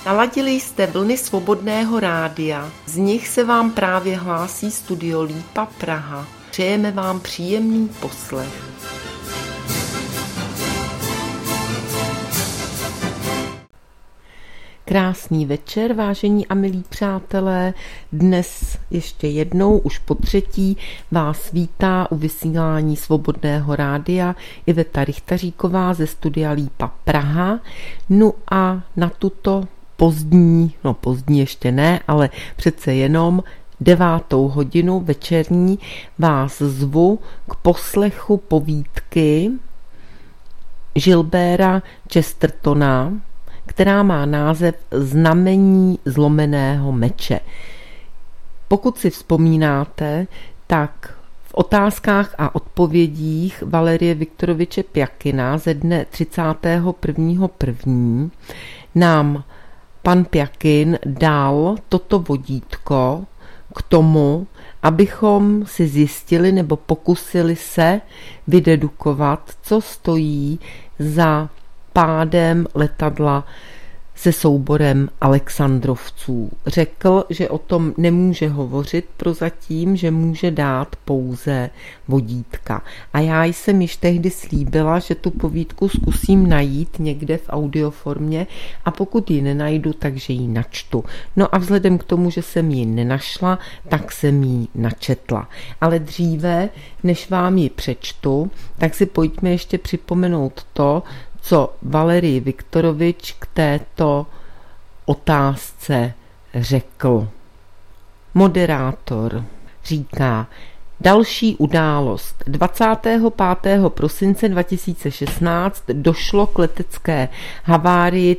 Naladili jste vlny Svobodného rádia, z nich se vám právě hlásí Studio Lípa Praha. Přejeme vám příjemný poslech. Krásný večer, vážení a milí přátelé. Dnes ještě jednou, už po třetí, vás vítá u vysílání Svobodného rádia Iveta Rychtaříková ze Studia Lípa Praha. No a na tuto pozdní ještě ne, ale přece jenom 9. hodinu večerní vás zvu k poslechu povídky Gilberta Chestertona, která má název Znamení zlomeného meče. Pokud si vzpomínáte, tak v otázkách a odpovědích Valerie Viktoroviče Pjakina ze dne 31.1. nám pan Pjakin dal toto vodítko k tomu, abychom si zjistili nebo pokusili se vydedukovat, co stojí za pádem letadla se souborem Alexandrovců. Řekl, že o tom nemůže hovořit prozatím, že může dát pouze vodítka. A já jsem již tehdy slíbila, že tu povídku zkusím najít někde v audioformě a pokud ji nenajdu, takže ji načtu. No a vzhledem k tomu, že jsem ji nenašla, tak jsem ji načetla. Ale dříve, než vám ji přečtu, tak si pojďme ještě připomenout to, co Valerii Viktorovič k této otázce řekl. Moderátor říká: další událost. 25. prosince 2016 došlo k letecké havárii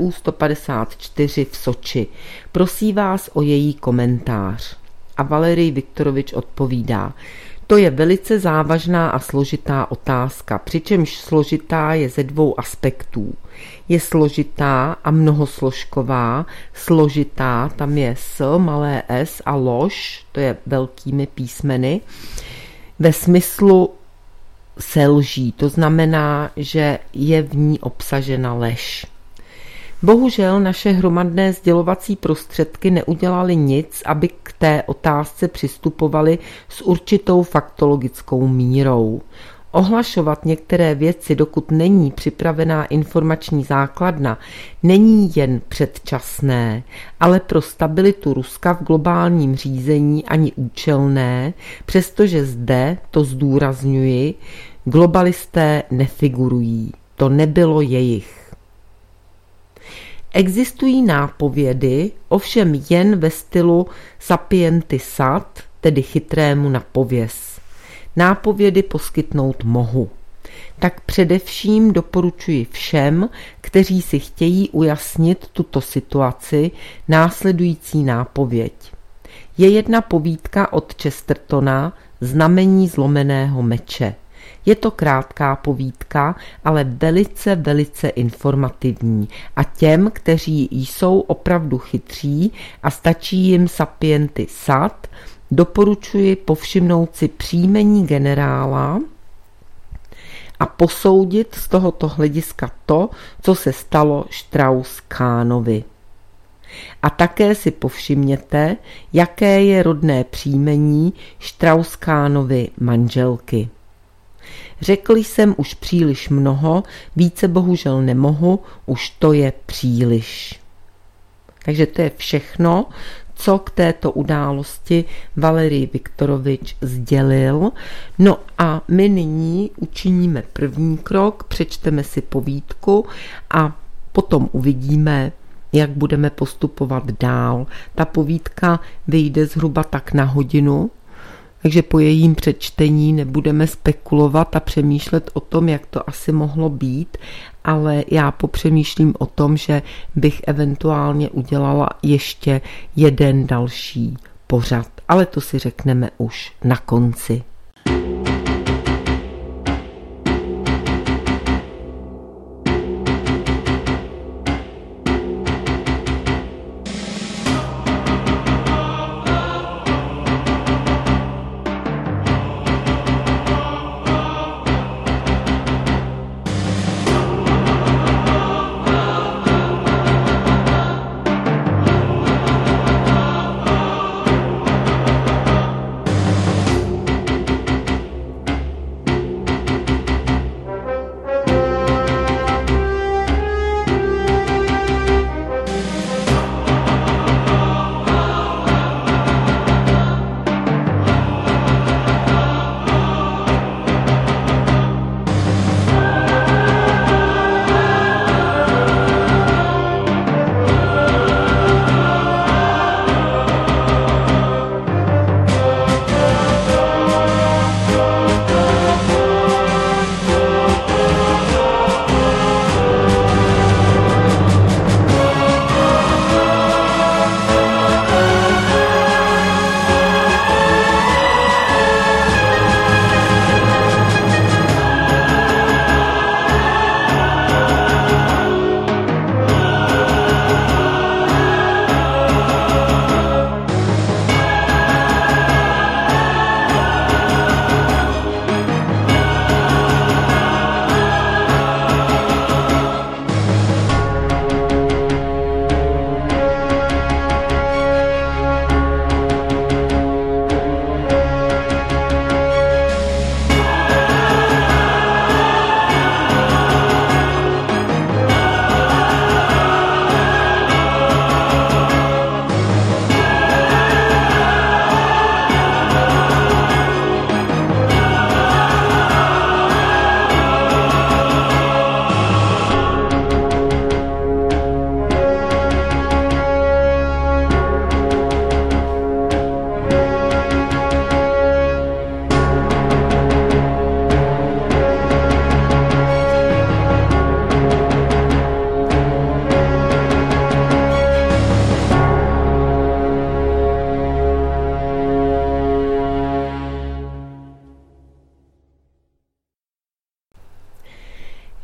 TU-154 v Soči. Prosím vás o její komentář. A Valerij Viktorovič odpovídá: to je velice závažná a složitá otázka, přičemž složitá je ze dvou aspektů. Je složitá a mnohosložková. Složitá, tam je s, malé s a lož, to je velkými písmeny, ve smyslu se lží, to znamená, že je v ní obsažena lež. Bohužel naše hromadné sdělovací prostředky neudělaly nic, aby k té otázce přistupovali s určitou faktologickou mírou. Ohlašovat některé věci, dokud není připravená informační základna, není jen předčasné, ale pro stabilitu Ruska v globálním řízení ani účelné, přestože zde, to zdůrazňuji, globalisté nefigurují. To nebylo jejich. Existují nápovědy, ovšem jen ve stylu sapienti sat, tedy chytrému na pověs. Nápovědy poskytnout mohu. Tak především doporučuji všem, kteří si chtějí ujasnit tuto situaci, následující nápověď. Je jedna povídka od Chestertona Znamení zlomeného meče. Je to krátká povídka, ale velice informativní a těm, kteří jsou opravdu chytří a stačí jim sapienti sat, doporučuji povšimnout si příjmení generála a posoudit z tohoto hlediska to, co se stalo Strauss-Kahnovi. A také si povšimněte, jaké je rodné příjmení Strauss-Kahnovy manželky. Řekl jsem už příliš mnoho, více bohužel nemohu, už to je příliš. Takže to je všechno, co k této události Valerij Viktorovič sdělil. No a my nyní učiníme první krok, přečteme si povídku a potom uvidíme, jak budeme postupovat dál. Ta povídka vyjde zhruba tak na hodinu, takže po jejím přečtení nebudeme spekulovat a přemýšlet o tom, jak to asi mohlo být, ale já popřemýšlím o tom, že bych eventuálně udělala ještě jeden další pořad, ale to si řekneme už na konci.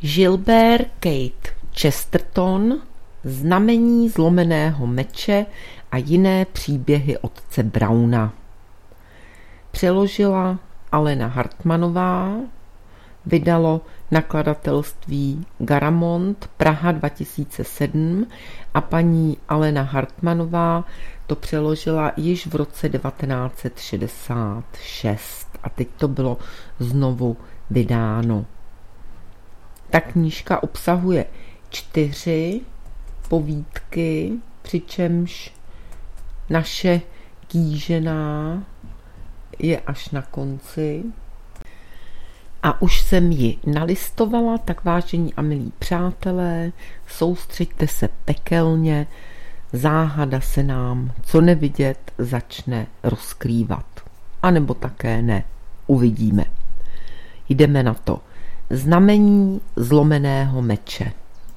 Gilbert Kate Chesterton, Znamení zlomeného meče a jiné příběhy otce Browna. Přeložila Alena Hartmanová, vydalo nakladatelství Garamond, Praha 2007 a paní Alena Hartmanová to přeložila již v roce 1966 a teď to bylo znovu vydáno. Ta knížka obsahuje 4 povídky, přičemž naše kýžená je až na konci. A už jsem ji nalistovala, tak vážení a milí přátelé, soustřeďte se pekelně, záhada se nám, co nevidět, začne rozkrývat. A nebo také ne, uvidíme. Jdeme na to. Znamení zlomeného meče.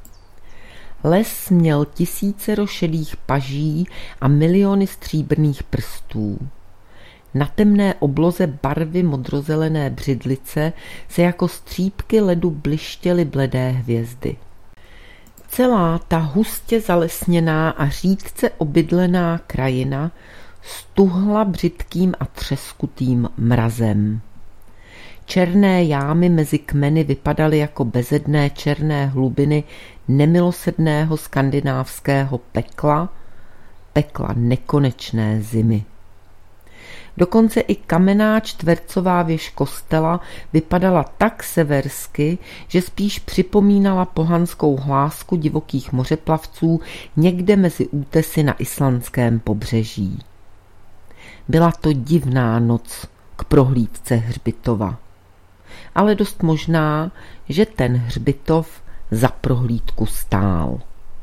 Les měl tisícero šedých paží a miliony stříbrných prstů. Na temné obloze barvy modrozelené břidlice se jako střípky ledu blištěly bledé hvězdy. Celá ta hustě zalesněná a řídce obydlená krajina stuhla břidkým a třeskutým mrazem. Černé jámy mezi kmeny vypadaly jako bezedné černé hlubiny nemilosrdného skandinávského pekla, pekla nekonečné zimy. Dokonce i kamenná čtvercová věž kostela vypadala tak seversky, že spíš připomínala pohanskou hlásku divokých mořeplavců někde mezi útesy na islandském pobřeží. Byla to divná noc k prohlídce hřbitova, ale dost možná, že ten hřbitov za prohlídku stál.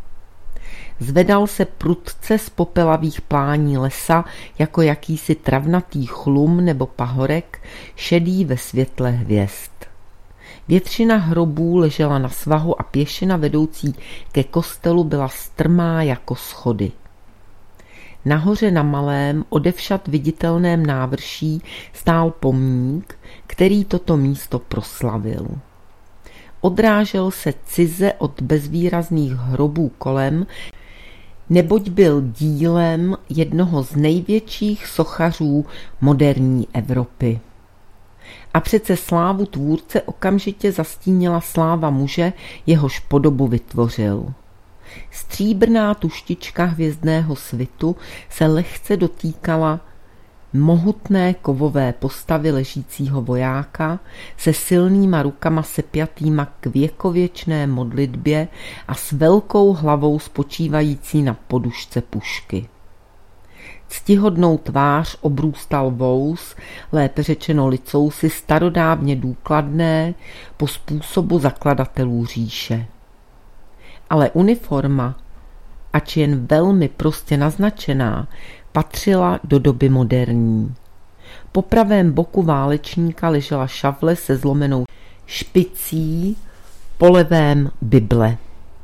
Zvedal se prudce z popelavých plání lesa jako jakýsi travnatý chlum nebo pahorek, šedý ve světle hvězd. Většina hrobů ležela na svahu a pěšina vedoucí ke kostelu byla strmá jako schody. Nahoře na malém, odevšad viditelném návrší stál pomník, který toto místo proslavil. Odrážel se cize od bezvýrazných hrobů kolem, neboť byl dílem jednoho z největších sochařů moderní Evropy. A přece slávu tvůrce okamžitě zastínila sláva muže, jehož podobu vytvořil. Stříbrná tuštička hvězdného svitu se lehce dotýkala mohutné kovové postavy ležícího vojáka se silnýma rukama sepjatýma k věkověčné modlitbě a s velkou hlavou spočívající na podušce pušky. Ctihodnou tvář obrůstal vous, lépe řečeno licousy starodávně důkladné po způsobu zakladatelů říše. Ale uniforma, ač jen velmi prostě naznačená, patřila do doby moderní. Po pravém boku válečníka ležela šavle se zlomenou špicí, po levém Bible.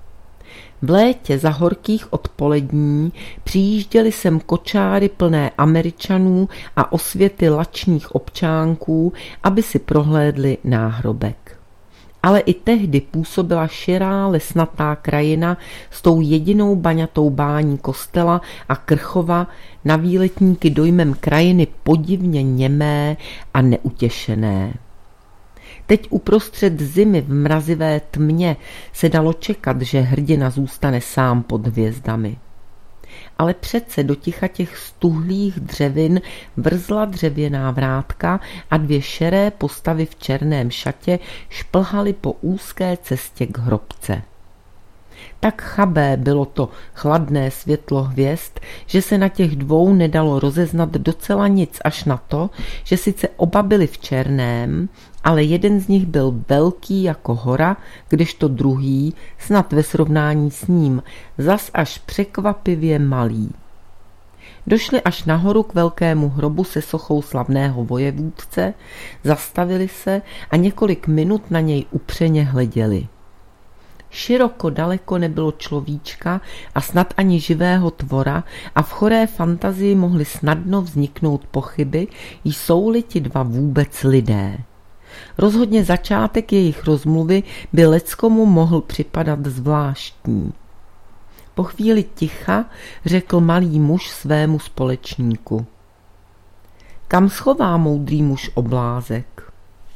V létě za horkých odpolední přijížděly sem kočáry plné Američanů a osvěty lačných občánků, aby si prohlédli náhrobek. Ale i tehdy působila širá lesnatá krajina s tou jedinou baňatou bání kostela a Krchova na výletníky dojmem krajiny podivně němé a neutěšené. Teď uprostřed zimy v mrazivé tmě se dalo čekat, že hrdina zůstane sám pod hvězdami. Ale přece do ticha těch stuhlých dřevin vrzla dřevěná vrátka a 2 šeré postavy v černém šatě šplhaly po úzké cestě k hrobce. Tak chabé bylo to chladné světlo hvězd, že se na těch 2 nedalo rozeznat docela nic, až na to, že sice oba byli v černém, ale jeden z nich byl velký jako hora, kdežto druhý, snad ve srovnání s ním, zas až překvapivě malý. Došli až nahoru k velkému hrobu se sochou slavného vojevůdce, zastavili se a několik minut na něj upřeně hleděli. Široko daleko nebylo človíčka a snad ani živého tvora a v choré fantazii mohly snadno vzniknout pochyby, jsou-li ti 2 vůbec lidé. Rozhodně začátek jejich rozmluvy by leckomu mohl připadat zvláštní. Po chvíli ticha řekl malý muž svému společníku: Kam schová moudrý muž oblázek?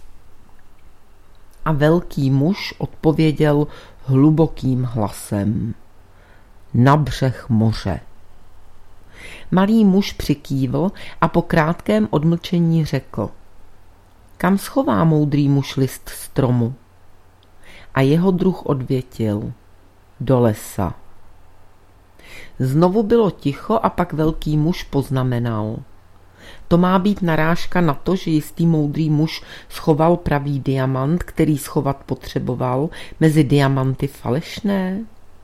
A velký muž odpověděl hlubokým hlasem: Na břeh moře. Malý muž přikývl a po krátkém odmlčení řekl: Kam schová moudrý muž list stromu? A jeho druh odvětil: Do lesa. Znovu bylo ticho a pak velký muž poznamenal: To má být narážka na to, že jistý moudrý muž schoval pravý diamant, který schovat potřeboval, mezi diamanty falešné?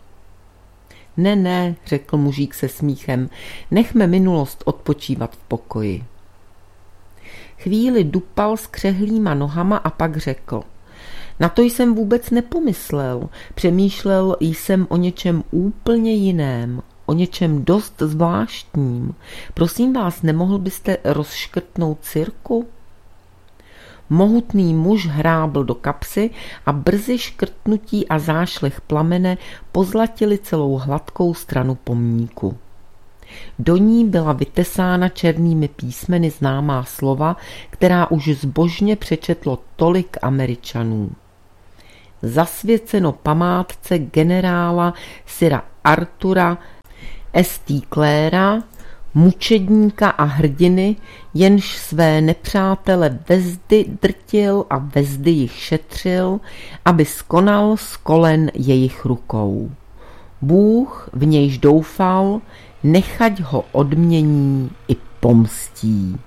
Ne, řekl mužík se smíchem, nechme minulost odpočívat v pokoji. Chvíli dupal s křehlýma nohama a pak řekl: Na to jsem vůbec nepomyslel, přemýšlel jsem o něčem úplně jiném, o něčem dost zvláštním. Prosím vás, nemohl byste rozškrtnout cirku? Mohutný muž hrábl do kapsy a brzy škrtnutí a zášlech plamene pozlatili celou hladkou stranu pomníku. Do ní byla vytesána černými písmeny známá slova, která už zbožně přečetlo tolik Američanů. Zasvěceno památce generála Sira Artura St. Claira, mučedníka a hrdiny, jenž své nepřátele vezdy drtil a vezdy jich šetřil, aby skonal z kolen jejich rukou. Bůh, v nějž doufal, nechať ho odmění i pomstí.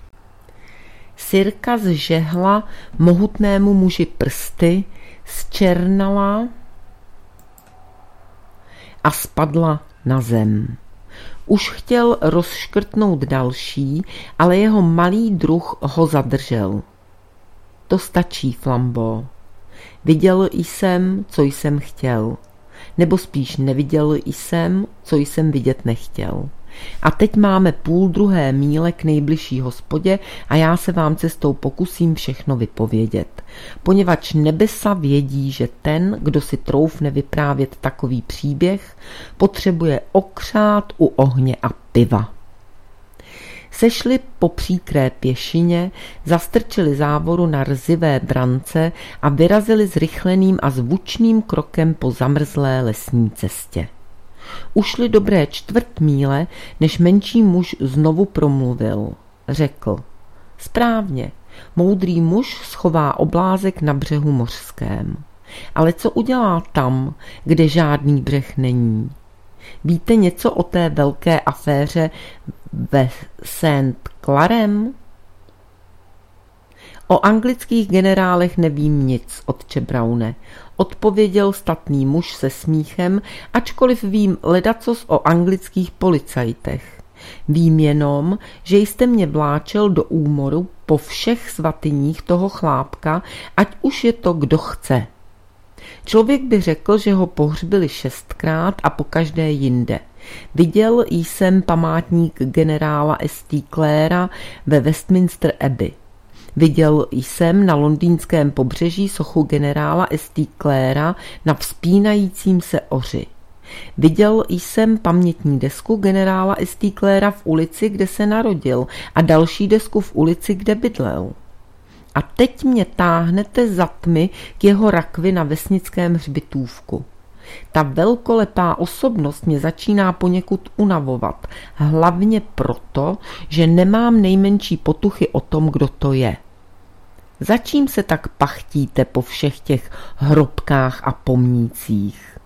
Sirka zžehla mohutnému muži prsty, zčernala a spadla na zem. Už chtěl rozškrtnout další, ale jeho malý druh ho zadržel. To stačí, Flambo. Viděl jsem, co jsem chtěl. Nebo spíš neviděl jsem, co jsem vidět nechtěl. A teď máme 1,5 míle k nejbližší hospodě a já se vám cestou pokusím všechno vypovědět. Poněvadž nebesa vědí, že ten, kdo si troufne vyprávět takový příběh, potřebuje okřát u ohně a piva. Sešli po příkré pěšině, zastrčili závoru na rzivé brance a vyrazili zrychleným a zvučným krokem po zamrzlé lesní cestě. Ušli dobré 1/4 míle, než menší muž znovu promluvil. Řekl: Správně, moudrý muž schová oblázek na břehu mořském. Ale co udělá tam, kde žádný břeh není? Víte něco o té velké aféře ve St. Clarem? O anglických generálech nevím nic, otče Browne, odpověděl statný muž se smíchem, ačkoliv vím ledacos o anglických policajtech. Vím jenom, že jste mě vláčel do úmoru po všech svatyních toho chlápka, ať už je to kdo chce. Člověk by řekl, že ho pohřbili 6krát a pokaždé jinde. Viděl jsem památník generála St. Claira ve Westminster Abbey. Viděl jsem na londýnském pobřeží sochu generála St. Claira na vzpínajícím se oři. Viděl jsem pamětní desku generála St. Claira v ulici, kde se narodil, a další desku v ulici, kde bydlel. A teď mě táhnete za tmy k jeho rakvi na vesnickém hřbitůvku. Ta velkolepá osobnost mě začíná poněkud unavovat, hlavně proto, že nemám nejmenší potuchy o tom, kdo to je. Začím se tak pachtíte po všech těch hrobkách a pomnících?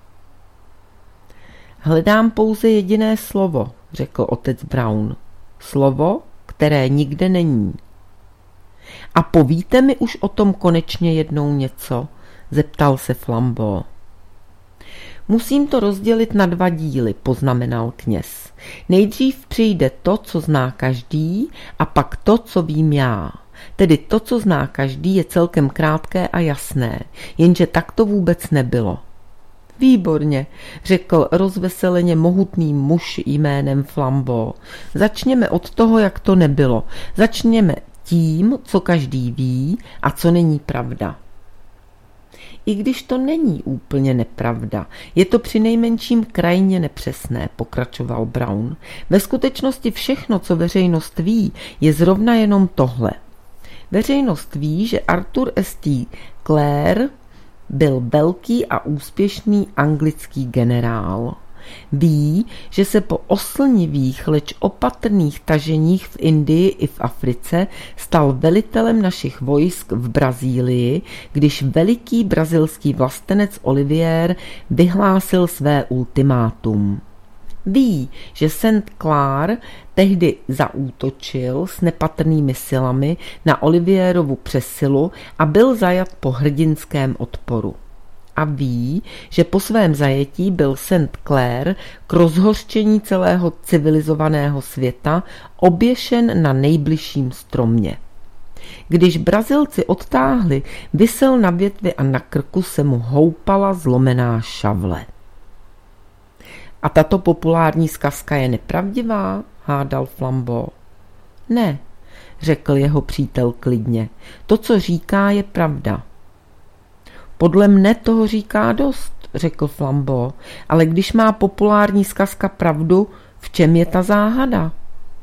Hledám pouze jediné slovo, řekl otec Brown. Slovo, které nikde není. A povíte mi už o tom konečně jednou něco? Zeptal se Flambeau. Musím to rozdělit na 2 díly, poznamenal kněz. Nejdřív přijde to, co zná každý, a pak to, co vím já. Tedy to, co zná každý, je celkem krátké a jasné, jenže tak to vůbec nebylo. Výborně, řekl rozveseleně mohutný muž jménem Flambeau. Začněme od toho, jak to nebylo. Začněme tím, co každý ví a co není pravda. I když to není úplně nepravda, je to přinejmenším krajně nepřesné, pokračoval Brown. Ve skutečnosti všechno, co veřejnost ví, je zrovna jenom tohle. Veřejnost ví, že Arthur St. Clair byl velký a úspěšný anglický generál. Ví, že se po oslnivých, leč opatrných taženích v Indii i v Africe stal velitelem našich vojsk v Brazílii, když veliký brazilský vlastenec Olivier vyhlásil své ultimátum. Ví, že St. Clair tehdy zaútočil s nepatrnými silami na Olivierovu přesilu a byl zajat po hrdinském odporu. A ví, že po svém zajetí byl St. Clair k rozhořčení celého civilizovaného světa oběšen na nejbližším stromě. Když Brazilci odtáhli, visel na větvi a na krku se mu houpala zlomená šavle. A tato populární zkazka je nepravdivá? Hádal Flambeau. Ne, řekl jeho přítel klidně. To, co říká, je pravda. Podle mne toho říká dost, řekl Flambeau, ale když má populární zkazka pravdu, v čem je ta záhada?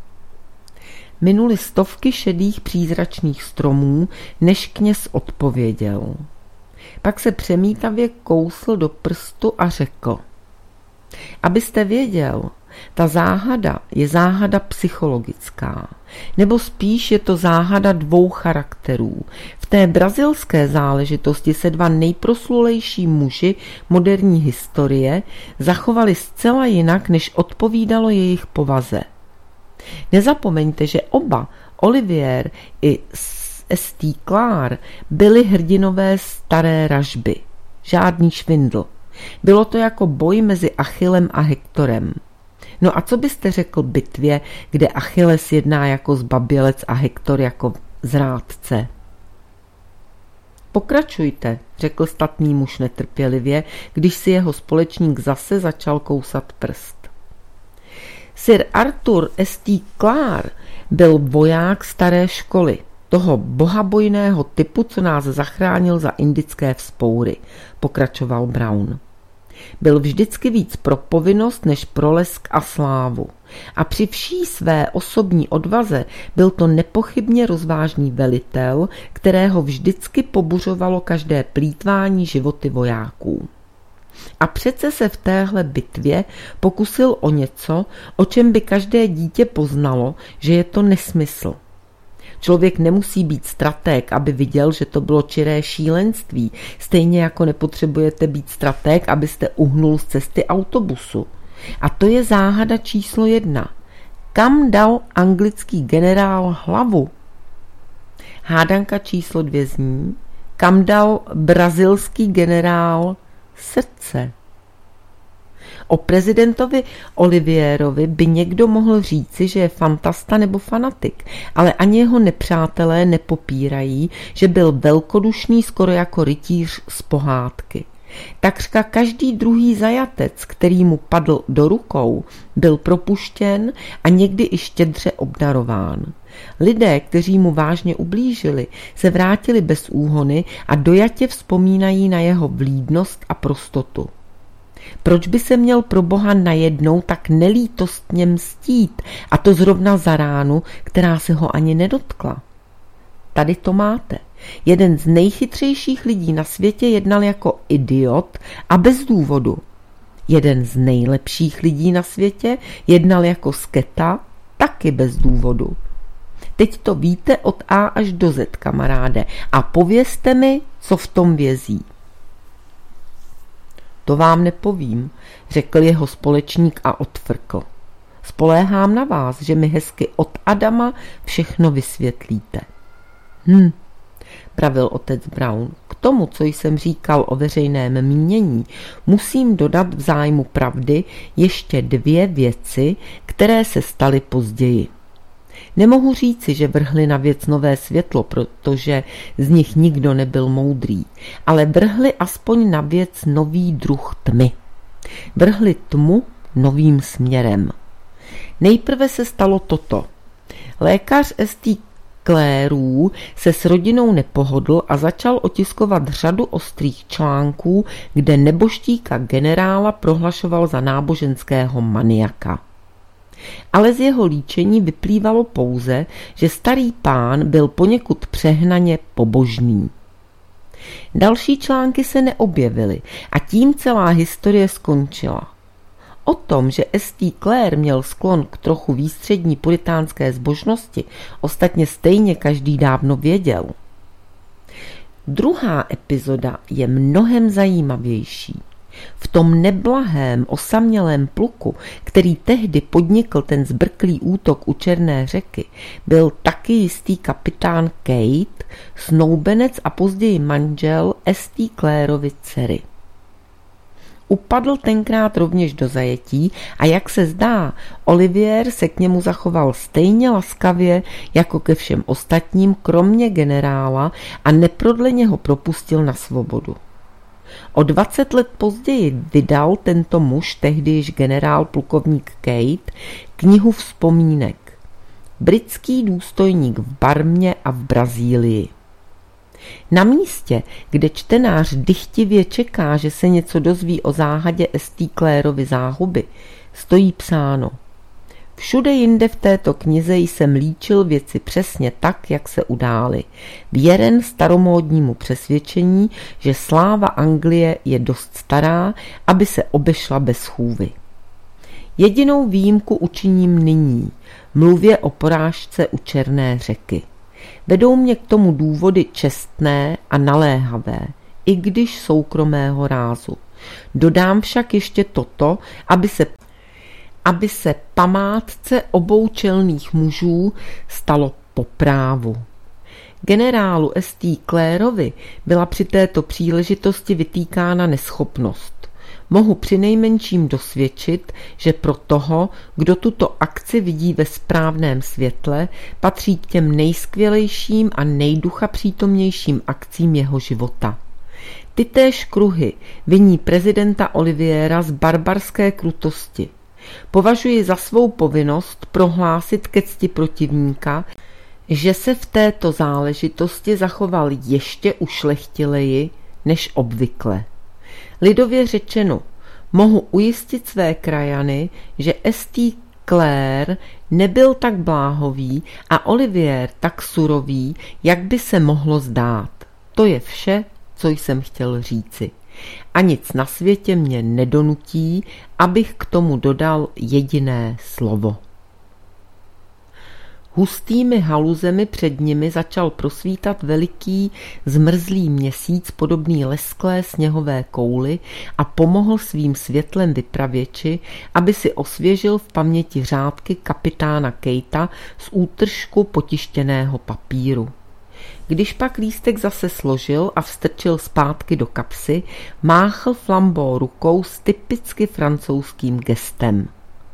Minuly stovky šedých přízračných stromů, než kněz odpověděl. Pak se přemítavě kousl do prstu a řekl: Abyste věděl, ta záhada je záhada psychologická, nebo spíš je to záhada dvou charakterů. V té brazilské záležitosti se dva nejproslulejší muži moderní historie zachovali zcela jinak, než odpovídalo jejich povaze. Nezapomeňte, že oba, Olivier i St. Clair, byli hrdinové staré ražby. Žádný švindl. Bylo to jako boj mezi Achillem a Hektorem. No a co byste řekl bitvě, kde Achilles jedná jako zbabělec a Hektor jako zrádce? Pokračujte, řekl statný muž netrpělivě, když si jeho společník zase začal kousat prst. Sir Arthur St. Clair byl voják staré školy, toho bohabojného typu, co nás zachránil za indické vzpoury, pokračoval Brown. Byl vždycky víc pro povinnost než pro lesk a slávu. A při vší své osobní odvaze byl to nepochybně rozvážný velitel, kterého vždycky pobuřovalo každé plýtvání životy vojáků. A přece se v téhle bitvě pokusil o něco, o čem by každé dítě poznalo, že je to nesmysl. Člověk nemusí být stratég, aby viděl, že to bylo čiré šílenství, stejně jako nepotřebujete být stratég, abyste uhnul z cesty autobusu. A to je záhada číslo 1. Kam dal anglický generál hlavu? Hádanka číslo 2 zní: kam dal brazilský generál srdce? O prezidentovi Olivierovi by někdo mohl říci, že je fantasta nebo fanatik, ale ani jeho nepřátelé nepopírají, že byl velkodušný skoro jako rytíř z pohádky. Takřka každý druhý zajatec, který mu padl do rukou, byl propuštěn a někdy i štědře obdarován. Lidé, kteří mu vážně ublížili, se vrátili bez úhony a dojatě vzpomínají na jeho vlídnost a prostotu. Proč by se měl pro Boha najednou tak nelítostně mstít, a to zrovna za ránu, která se ho ani nedotkla? Tady to máte. Jeden z nejchytřejších lidí na světě jednal jako idiot a bez důvodu. Jeden z nejlepších lidí na světě jednal jako sketa, taky bez důvodu. Teď to víte od A až do Z, kamaráde, a povězte mi, co v tom vězí. To vám nepovím, řekl jeho společník a odfrkl. Spoléhám na vás, že mi hezky od Adama všechno vysvětlíte. Pravil otec Brown. K tomu, co jsem říkal o veřejném mínění, musím dodat v zájmu pravdy ještě 2 věci, které se staly později. Nemohu říci, že vrhli na věc nové světlo, protože z nich nikdo nebyl moudrý, ale vrhli aspoň na věc nový druh tmy. Vrhli tmu novým směrem. Nejprve se stalo toto. Lékař St. Clairů se s rodinou nepohodl a začal otiskovat řadu ostrých článků, kde neboštíka generála prohlašoval za náboženského maniaka. Ale z jeho líčení vyplývalo pouze, že starý pán byl poněkud přehnaně pobožný. Další články se neobjevily a tím celá historie skončila. O tom, že S.T. Clair měl sklon k trochu výstřední puritánské zbožnosti, ostatně stejně každý dávno věděl. Druhá epizoda je mnohem zajímavější. V tom neblahém osamělém pluku, který tehdy podnikl ten zbrklý útok u Černé řeky, byl taky jistý kapitán Kate, snoubenec a později manžel S.T. Clairovy dcery. Upadl tenkrát rovněž do zajetí a jak se zdá, Olivier se k němu zachoval stejně laskavě jako ke všem ostatním, kromě generála, a neprodleně ho propustil na svobodu. O 20 let později vydal tento muž, tehdy již generál plukovník Kate, knihu vzpomínek Britský důstojník v Barmě a v Brazílii. Na místě, kde čtenář dychtivě čeká, že se něco dozví o záhadě S.T. Clairovy záhuby, stojí psáno: Všude jinde v této knize jsem líčil věci přesně tak, jak se udály, věren staromódnímu přesvědčení, že sláva Anglie je dost stará, aby se obešla bez chůvy. Jedinou výjimku učiním nyní, mluvě o porážce u Černé řeky. Vedou mě k tomu důvody čestné a naléhavé, i když soukromého rázu. Dodám však ještě toto, aby se památce obou čelných mužů stalo po právu. Generálu S.T. Clairovi byla při této příležitosti vytýkána neschopnost. Mohu přinejmenším dosvědčit, že pro toho, kdo tuto akci vidí ve správném světle, patří k těm nejskvělejším a nejduchapřítomnějším akcím jeho života. Tytéž kruhy viní prezidenta Oliviera z barbarské krutosti. Považuji za svou povinnost prohlásit ke cti protivníka, že se v této záležitosti zachoval ještě ušlechtileji než obvykle. Lidově řečeno, mohu ujistit své krajany, že S.T. Clair nebyl tak bláhový a Olivier tak surový, jak by se mohlo zdát. To je vše, co jsem chtěl říci. A nic na světě mě nedonutí, abych k tomu dodal jediné slovo. Hustými haluzemi před nimi začal prosvítat veliký zmrzlý měsíc podobný lesklé sněhové kouli a pomohl svým světlem vypravěči, aby si osvěžil v paměti řádky kapitána Kejta z útržku potištěného papíru. Když pak lístek zase složil a vstrčil zpátky do kapsy, máchl Flambeau rukou s typicky francouzským gestem.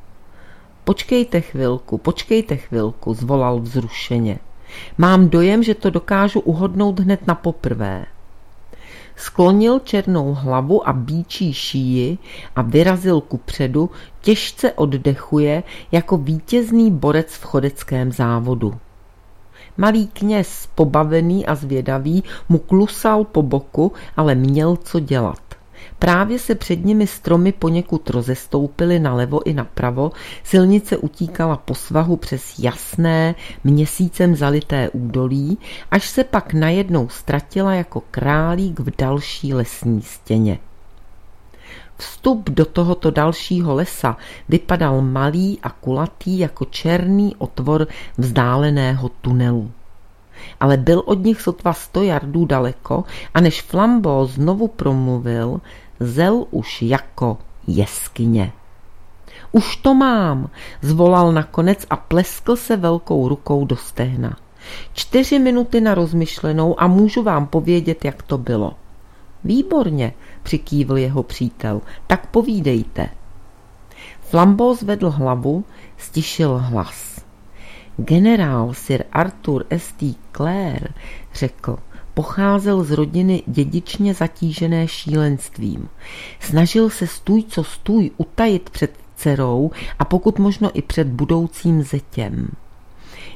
Počkejte chvilku, zvolal vzrušeně. Mám dojem, že to dokážu uhodnout hned na poprvé. Sklonil černou hlavu a býčí šíji a vyrazil kupředu, těžce oddechuje jako vítězný borec v chodeckém závodu. Malý kněz, pobavený a zvědavý, mu klusal po boku, ale měl co dělat. Právě se před nimi stromy poněkud rozestoupily nalevo i napravo, silnice utíkala po svahu přes jasné, měsícem zalité údolí, až se pak najednou ztratila jako králík v další lesní stěně. Vstup do tohoto dalšího lesa vypadal malý a kulatý jako černý otvor vzdáleného tunelu. Ale byl od nich sotva 100 yardů daleko a než Flambeau znovu promluvil, zel už jako jeskyně. Už to mám, zvolal nakonec a pleskl se velkou rukou do stehna. 4 minuty na rozmyšlenou a můžu vám povědět, jak to bylo. Výborně, přikývl jeho přítel, tak povídejte. Flambeau zvedl hlavu, stišil hlas. Generál Sir Arthur S.T. Clair, řekl, pocházel z rodiny dědičně zatížené šílenstvím. Snažil se stůj co stůj utajit před dcerou a pokud možno i před budoucím zetěm.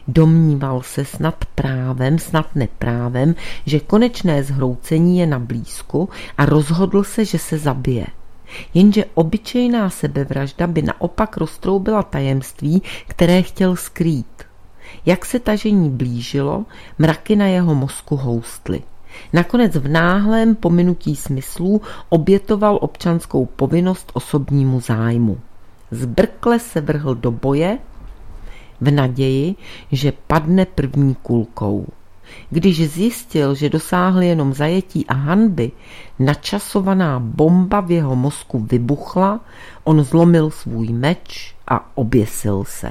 Domníval se snad právem, snad neprávem, že konečné zhroucení je na blízku a rozhodl se, že se zabije. Jenže obyčejná sebevražda by naopak roztroubila tajemství, které chtěl skrýt. Jak se tažení blížilo, mraky na jeho mozku houstly. Nakonec v náhlém pominutí smyslů obětoval občanskou povinnost osobnímu zájmu. Zbrkle se vrhl do boje v naději, že padne první kulkou. Když zjistil, že dosáhl jenom zajetí a hanby, načasovaná bomba v jeho mozku vybuchla, on zlomil svůj meč a oběsil se.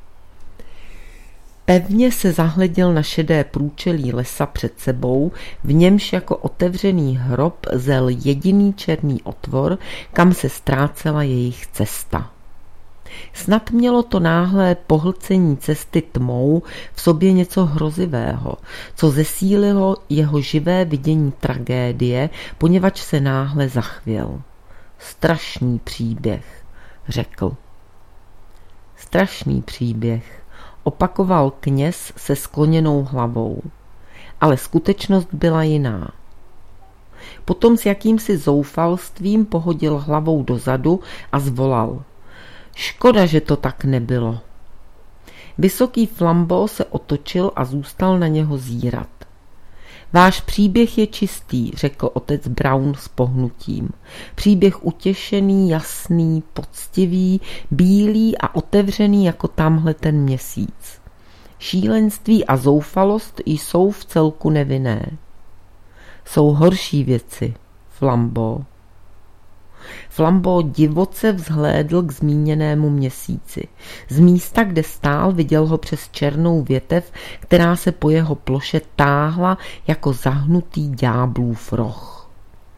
Pevně se zahleděl na šedé průčelí lesa před sebou, v němž jako otevřený hrob zel jediný černý otvor, kam se ztrácela jejich cesta. Snad mělo to náhlé pohlcení cesty tmou v sobě něco hrozivého, co zesílilo jeho živé vidění tragédie, poněvadž se náhle zachvěl. Strašný příběh, řekl. Strašný příběh, opakoval kněz se skloněnou hlavou. Ale skutečnost byla jiná. Potom s jakýmsi zoufalstvím pohodil hlavou dozadu a zvolal. Škoda, že to tak nebylo. Vysoký Flambeau se otočil a zůstal na něho zírat. Váš příběh je čistý, řekl otec Brown s pohnutím. Příběh utěšený, jasný, poctivý, bílý a otevřený jako tamhle ten měsíc. Šílenství a zoufalost jsou v celku nevinné. Jsou horší věci, Flambeau. Flambeau divoce vzhlédl k zmíněnému měsíci. Z místa, kde stál, viděl ho přes černou větev, která se po jeho ploše táhla jako zahnutý ďáblův roh.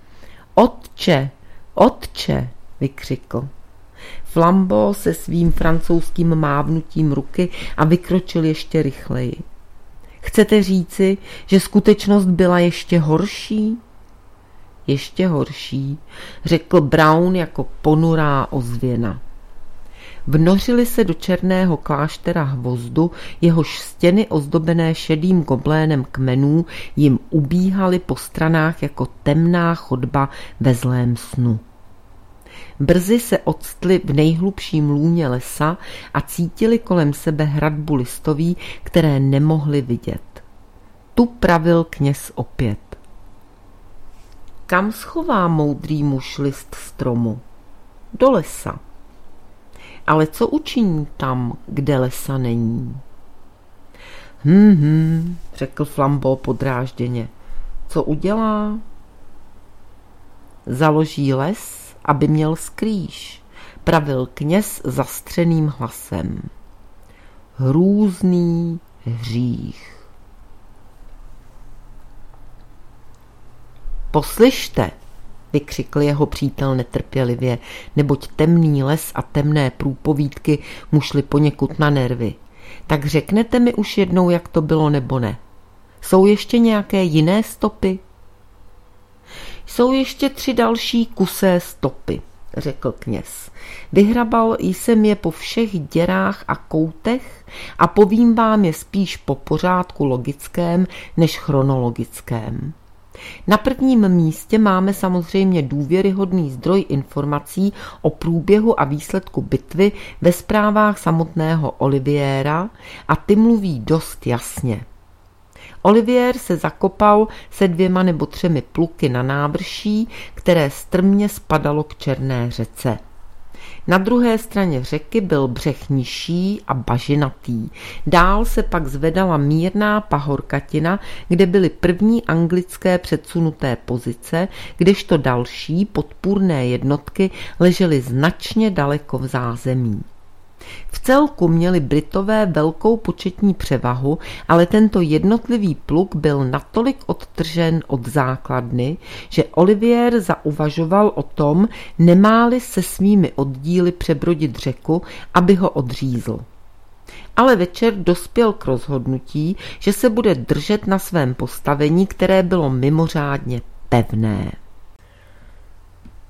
Otče, otče, vykřikl. Flambeau se svým francouzským mávnutím ruky a vykročil ještě rychleji. Chcete říci, že skutečnost byla ještě horší? Ještě horší, řekl Brown jako ponurá ozvěna. Vnořili se do černého kláštera Hvozdu, jehož stěny ozdobené šedým goblénem kmenů jim ubíhaly po stranách jako temná chodba ve zlém snu. Brzy se octli v nejhlubším lůně lesa a cítili kolem sebe hradbu listoví, které nemohli vidět. Tu pravil kněz opět. Kam schová moudrý muž list stromu? Do lesa. Ale co učiní tam, kde lesa není? Řekl Flambeau podrážděně. Co udělá? Založí les, aby měl skrýš, pravil kněz zastřeným hlasem. Hrůzný hřích. Poslyšte, vykřikl jeho přítel netrpělivě, neboť temný les a temné průpovídky mu šly poněkud na nervy. Tak řeknete mi už jednou, jak to bylo nebo ne? Jsou ještě nějaké jiné stopy? Jsou ještě 3 další kusé stopy, řekl kněz. Vyhrabal jsem je po všech děrách a koutech a povím vám je spíš po pořádku logickém než chronologickém. Na prvním místě máme samozřejmě důvěryhodný zdroj informací o průběhu a výsledku bitvy ve zprávách samotného Oliviera a ty mluví dost jasně. Olivier se zakopal se 2 nebo 3 pluky na návrší, které strmě spadalo k Černé řece. Na druhé straně řeky byl břeh nižší a bažinatý. Dál se pak zvedala mírná pahorkatina, kde byly první anglické předsunuté pozice, kdežto další podpůrné jednotky ležely značně daleko v zázemí. V celku měli Britové velkou početní převahu, ale tento jednotlivý pluk byl natolik odtržen od základny, že Olivier zauvažoval o tom, nemáli se svými oddíly přebrodit řeku, aby ho odřízl. Ale večer dospěl k rozhodnutí, že se bude držet na svém postavení, které bylo mimořádně pevné.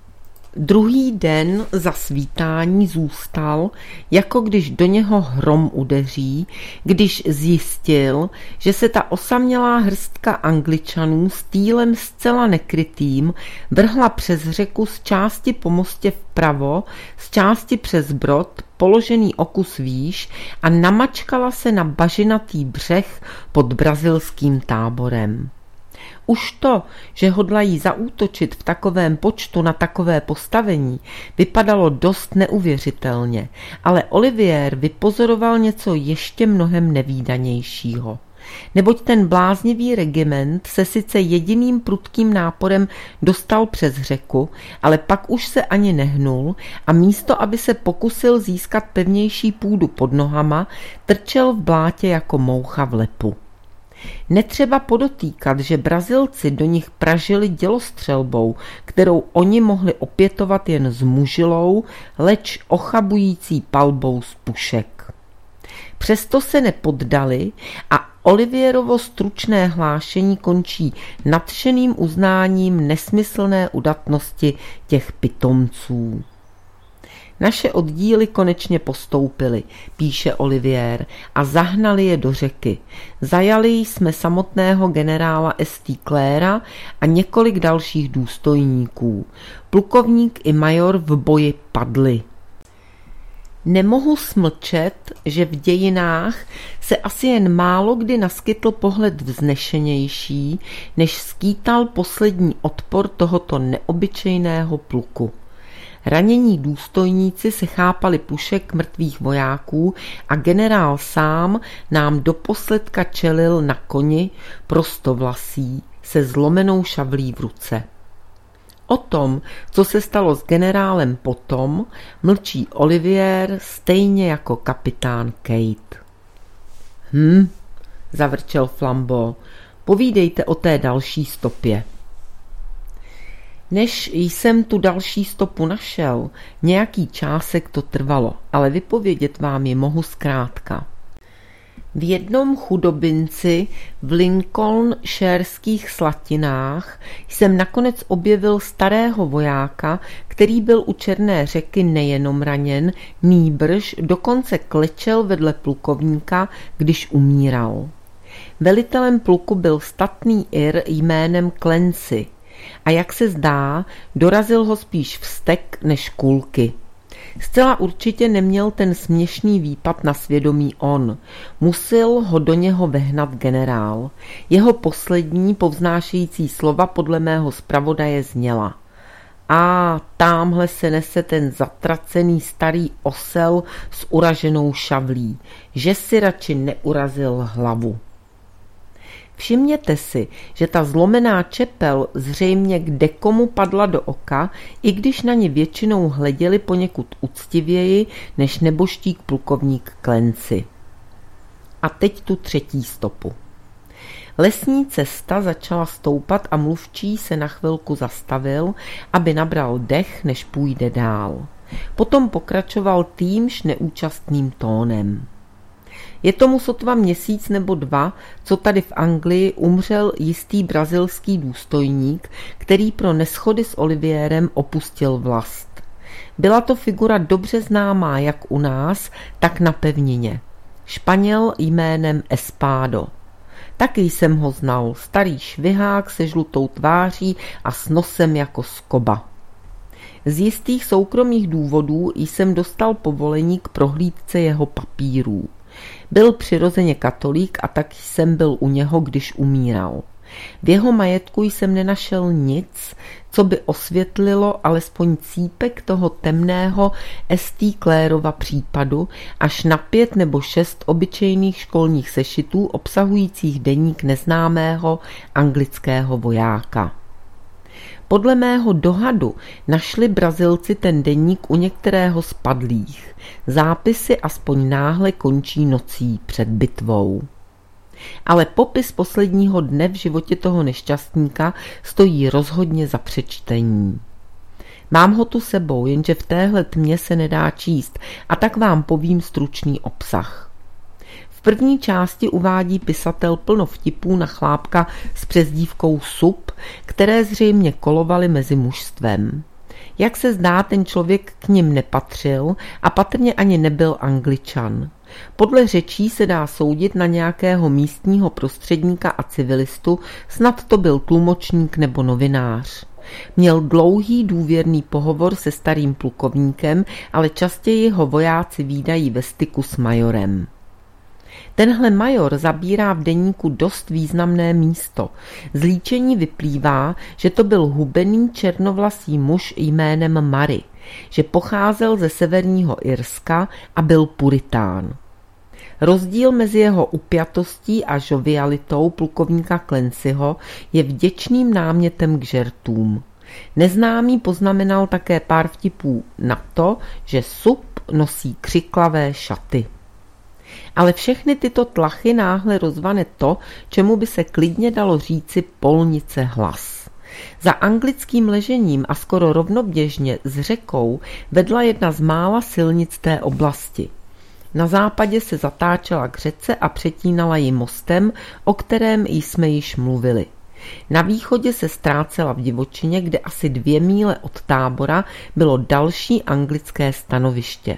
Druhý den za svítání zůstal, jako když do něho hrom udeří, když zjistil, že se ta osamělá hrstka Angličanů s týlem zcela nekrytým vrhla přes řeku z části po mostě vpravo, z části přes brod, položený o kus výš a namačkala se na bažinatý břeh pod brazilským táborem. Už to, že hodlají zaútočit v takovém počtu na takové postavení, vypadalo dost neuvěřitelně, ale Olivier vypozoroval něco ještě mnohem nevídanějšího. Neboť ten bláznivý regiment se sice jediným prudkým náporem dostal přes řeku, ale pak už se ani nehnul a místo, aby se pokusil získat pevnější půdu pod nohama, trčel v blátě jako moucha v lepu. Netřeba podotýkat, že Brazilci do nich pražili dělostřelbou, kterou oni mohli opětovat jen zmužilou, leč ochabující palbou z pušek. Přesto se nepoddali a Olivierovo stručné hlášení končí nadšeným uznáním nesmyslné udatnosti těch pitomců. Naše oddíly konečně postoupily, píše Olivier, a zahnali je do řeky. Zajali jsme samotného generála St. Claira a několik dalších důstojníků. Plukovník i major v boji padli. Nemohu smlčet, že v dějinách se asi jen málo kdy naskytl pohled vznešenější, než skýtal poslední odpor tohoto neobyčejného pluku. Ranění důstojníci se chápali pušek mrtvých vojáků a generál sám nám doposledka čelil na koni, prostovlasý, se zlomenou šavlí v ruce. O tom, co se stalo s generálem potom, mlčí Olivier stejně jako kapitán Kate. Zavrčel Flambeau, povídejte o té další stopě. Než jsem tu další stopu našel, nějaký čásek to trvalo, ale vypovědět vám ji mohu zkrátka. V jednom chudobinci v Lincolnshireských slatinách jsem nakonec objevil starého vojáka, který byl u Černé řeky nejenom raněn, nýbrž dokonce klečel vedle plukovníka, když umíral. Velitelem pluku byl statný Ir jménem Clancy a jak se zdá, dorazil ho spíš vztek než kulky. Zcela určitě neměl ten směšný výpad na svědomí on. Musel ho do něho vehnat generál. Jeho poslední povznášející slova podle mého zpravodaje zněla: a támhle se nese ten zatracený starý osel s uraženou šavlí, že si radši neurazil hlavu. Všimněte si, že ta zlomená čepel zřejmě kdekomu padla do oka, i když na ně většinou hleděli poněkud uctivěji než neboštík plukovník Clancy. A teď tu třetí stopu. Lesní cesta začala stoupat a mluvčí se na chvilku zastavil, aby nabral dech, než půjde dál. Potom pokračoval týmž neúčastným tónem. Je tomu sotva měsíc nebo dva, co tady v Anglii umřel jistý brazilský důstojník, který pro neshody s Olivierem opustil vlast. Byla to figura dobře známá jak u nás, tak na pevnině. Španěl jménem Espado. Taky jsem ho znal, starý švihák se žlutou tváří a s nosem jako skoba. Z jistých soukromých důvodů jsem dostal povolení k prohlídce jeho papírů. Byl přirozeně katolík a tak jsem byl u něho, když umíral. V jeho majetku jsem nenašel nic, co by osvětlilo alespoň cípek toho temného St. Clairova případu, až na 5 nebo 6 obyčejných školních sešitů obsahujících deník neznámého anglického vojáka. Podle mého dohadu našli Brazilci ten deník u některého z padlých. Zápisy aspoň náhle končí nocí před bitvou. Ale popis posledního dne v životě toho nešťastníka stojí rozhodně za přečtení. Mám ho tu sebou, jenže v téhle tmě se nedá číst, a tak vám povím stručný obsah. V první části uvádí pisatel plno vtipů na chlápka s přezdívkou Sup, které zřejmě kolovaly mezi mužstvem. Jak se zdá, ten člověk k nim nepatřil a patrně ani nebyl Angličan. Podle řečí se dá soudit na nějakého místního prostředníka a civilistu, snad to byl tlumočník nebo novinář. Měl dlouhý důvěrný pohovor se starým plukovníkem, ale častěji ho vojáci vídají ve styku s majorem. Tenhle major zabírá v deníku dost významné místo. Z líčení vyplývá, že to byl hubený černovlasý muž jménem Murray, že pocházel ze severního Irska a byl puritán. Rozdíl mezi jeho upjatostí a žovialitou plukovníka Clancyho je vděčným námětem k žertům. Neznámý poznamenal také pár vtipů na to, že Sup nosí křiklavé šaty. Ale všechny tyto tlachy náhle rozvane to, čemu by se klidně dalo říci polnice hlas. Za anglickým ležením a skoro rovnoběžně s řekou vedla jedna z mála silnic té oblasti. Na západě se zatáčela k řece a přetínala ji mostem, o kterém jsme již mluvili. Na východě se ztrácela v divočině, kde asi 2 míle od tábora bylo další anglické stanoviště.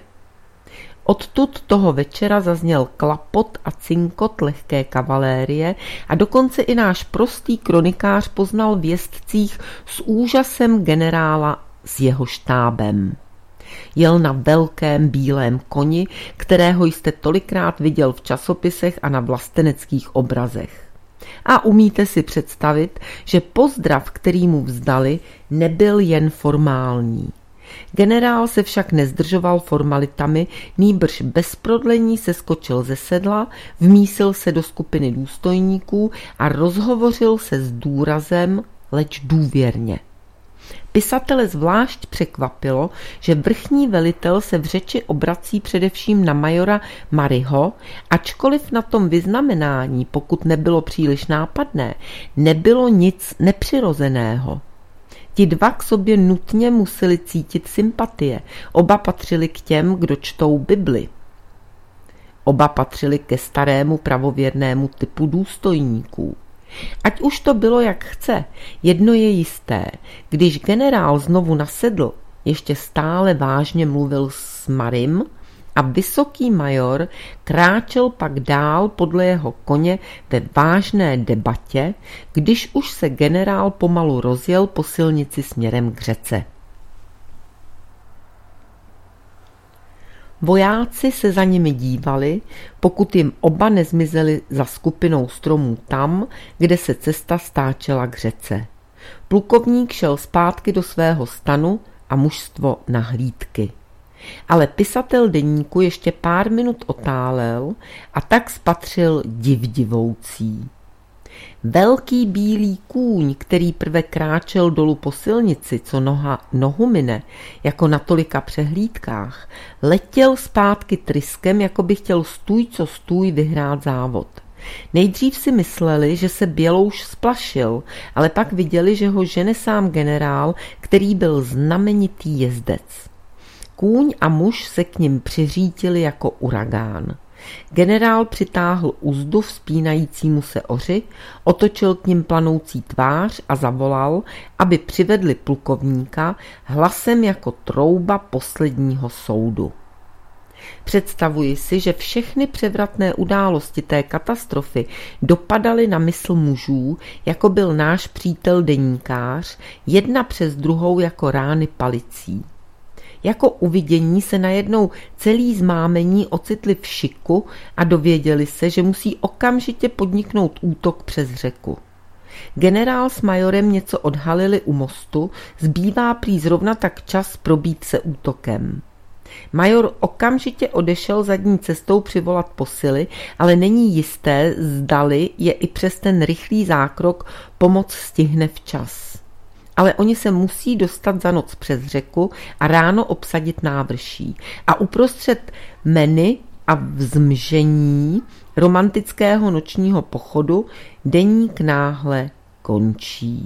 Odtud toho večera zazněl klapot a cinkot lehké kavalérie a dokonce i náš prostý kronikář poznal v jezdcích s úžasem generála s jeho štábem. Jel na velkém bílém koni, kterého jste tolikrát viděl v časopisech a na vlasteneckých obrazech. A umíte si představit, že pozdrav, který mu vzdali, nebyl jen formální. Generál se však nezdržoval formalitami, nýbrž bez prodlení se skočil ze sedla, vmísil se do skupiny důstojníků a rozhovořil se s důrazem, leč důvěrně. Pisatele zvlášť překvapilo, že vrchní velitel se v řeči obrací především na majora Murrayho, ačkoliv na tom vyznamenání, pokud nebylo příliš nápadné, nebylo nic nepřirozeného. Ti dva k sobě nutně museli cítit sympatie. Oba patřili k těm, kdo čtou Bibli. Oba patřili ke starému pravověrnému typu důstojníků. Ať už to bylo jak chce, jedno je jisté. Když generál znovu nasedl, ještě stále vážně mluvil s Murraym a vysoký major kráčel pak dál podle jeho koně ve vážné debatě, když už se generál pomalu rozjel po silnici směrem k řece. Vojáci se za nimi dívali, pokud jim oba nezmizeli za skupinou stromů tam, kde se cesta stáčela k řece. Plukovník šel zpátky do svého stanu a mužstvo na hlídky. Ale pisatel deníku ještě pár minut otálel a tak spatřil divdivoucí. Velký bílý kůň, který prve kráčel dolů po silnici, co nohu mine, jako na tolika přehlídkách, letěl zpátky tryskem, jako by chtěl stůj co stůj vyhrát závod. Nejdřív si mysleli, že se bělouš splašil, ale pak viděli, že ho žene sám generál, který byl znamenitý jezdec. Kůň a muž se k nim přiřítili jako uragán. Generál přitáhl uzdu vzpínajícímu se oři, otočil k nim planoucí tvář a zavolal, aby přivedli plukovníka hlasem jako trouba posledního soudu. Představuji si, že všechny převratné události té katastrofy dopadaly na mysl mužů, jako byl náš přítel deníkář, jedna přes druhou jako rány palicí. Jako uvidění se najednou celý zmámení ocitli v šiku a dověděli se, že musí okamžitě podniknout útok přes řeku. Generál s majorem něco odhalili u mostu, zbývá prý zrovna tak čas probít se útokem. Major okamžitě odešel zadní cestou přivolat posily, ale není jisté, zdali je i přes ten rychlý zákrok pomoc stihne včas. Ale oni se musí dostat za noc přes řeku a ráno obsadit návrší. A uprostřed meny a vzmžení romantického nočního pochodu deník náhle končí.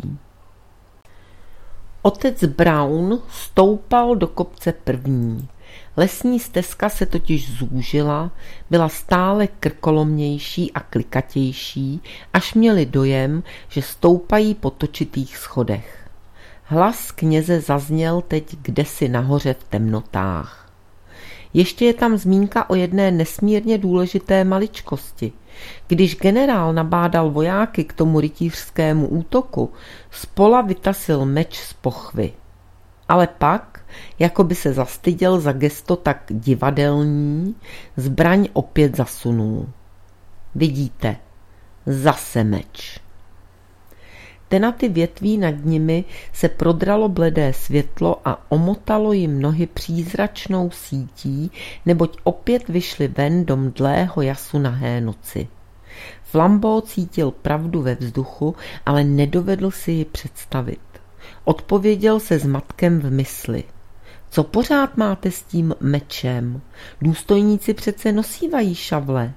Otec Brown stoupal do kopce první. Lesní stezka se totiž zúžila, byla stále krkolomnější a klikatější, až měli dojem, že stoupají po točitých schodech. Hlas kněze zazněl teď kdesi nahoře v temnotách. Ještě je tam zmínka o jedné nesmírně důležité maličkosti. Když generál nabádal vojáky k tomu rytířskému útoku, zpola vytasil meč z pochvy. Ale pak, jako by se zastyděl za gesto tak divadelní, zbraň opět zasunul. Vidíte, zase meč. Tenaty větví nad nimi se prodralo bledé světlo a omotalo jim nohy přízračnou sítí, neboť opět vyšli ven do mdlého jasu nahé noci. Flambeau cítil pravdu ve vzduchu, ale nedovedl si ji představit. Odpověděl se zmatkem v mysli. Co pořád máte s tím mečem? Důstojníci přece nosívají šavle.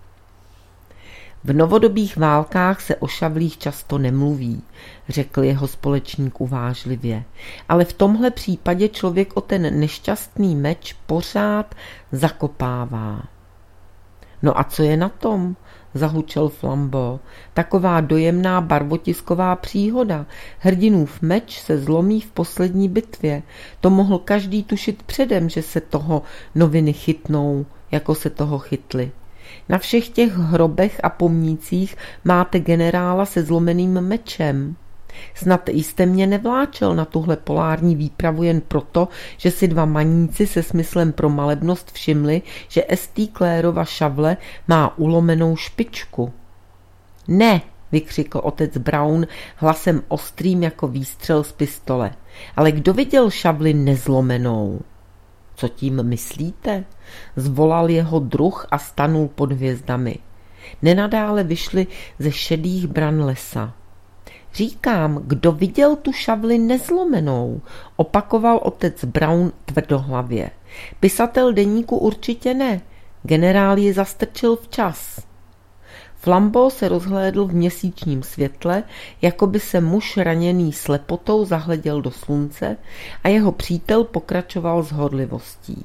V novodobých válkách se o šavlích často nemluví, řekl jeho společník uvážlivě, ale v tomhle případě člověk o ten nešťastný meč pořád zakopává. No a co je na tom? Zahučel Flambeau. Taková dojemná barvotisková příhoda. Hrdinův meč se zlomí v poslední bitvě. To mohl každý tušit předem, že se toho noviny chytnou, jako se toho chytli. Na všech těch hrobech a pomnících máte generála se zlomeným mečem. Snad jste mě nevláčel na tuhle polární výpravu jen proto, že si dva maníci se smyslem pro malebnost všimli, že St. Clairova šavle má ulomenou špičku. Ne, vykřikl otec Brown hlasem ostrým jako výstřel z pistole. Ale kdo viděl šavli nezlomenou? Co tím myslíte? Zvolal jeho druh a stanul pod hvězdami. Nenadále vyšli ze šedých bran lesa. Říkám, kdo viděl tu šavli nezlomenou, opakoval otec Brown tvrdohlavě. Pisatel deníku určitě ne, generál ji zastrčil včas. Flambeau se rozhlédl v měsíčním světle, jako by se muž raněný slepotou zahleděl do slunce a jeho přítel pokračoval s horlivostí.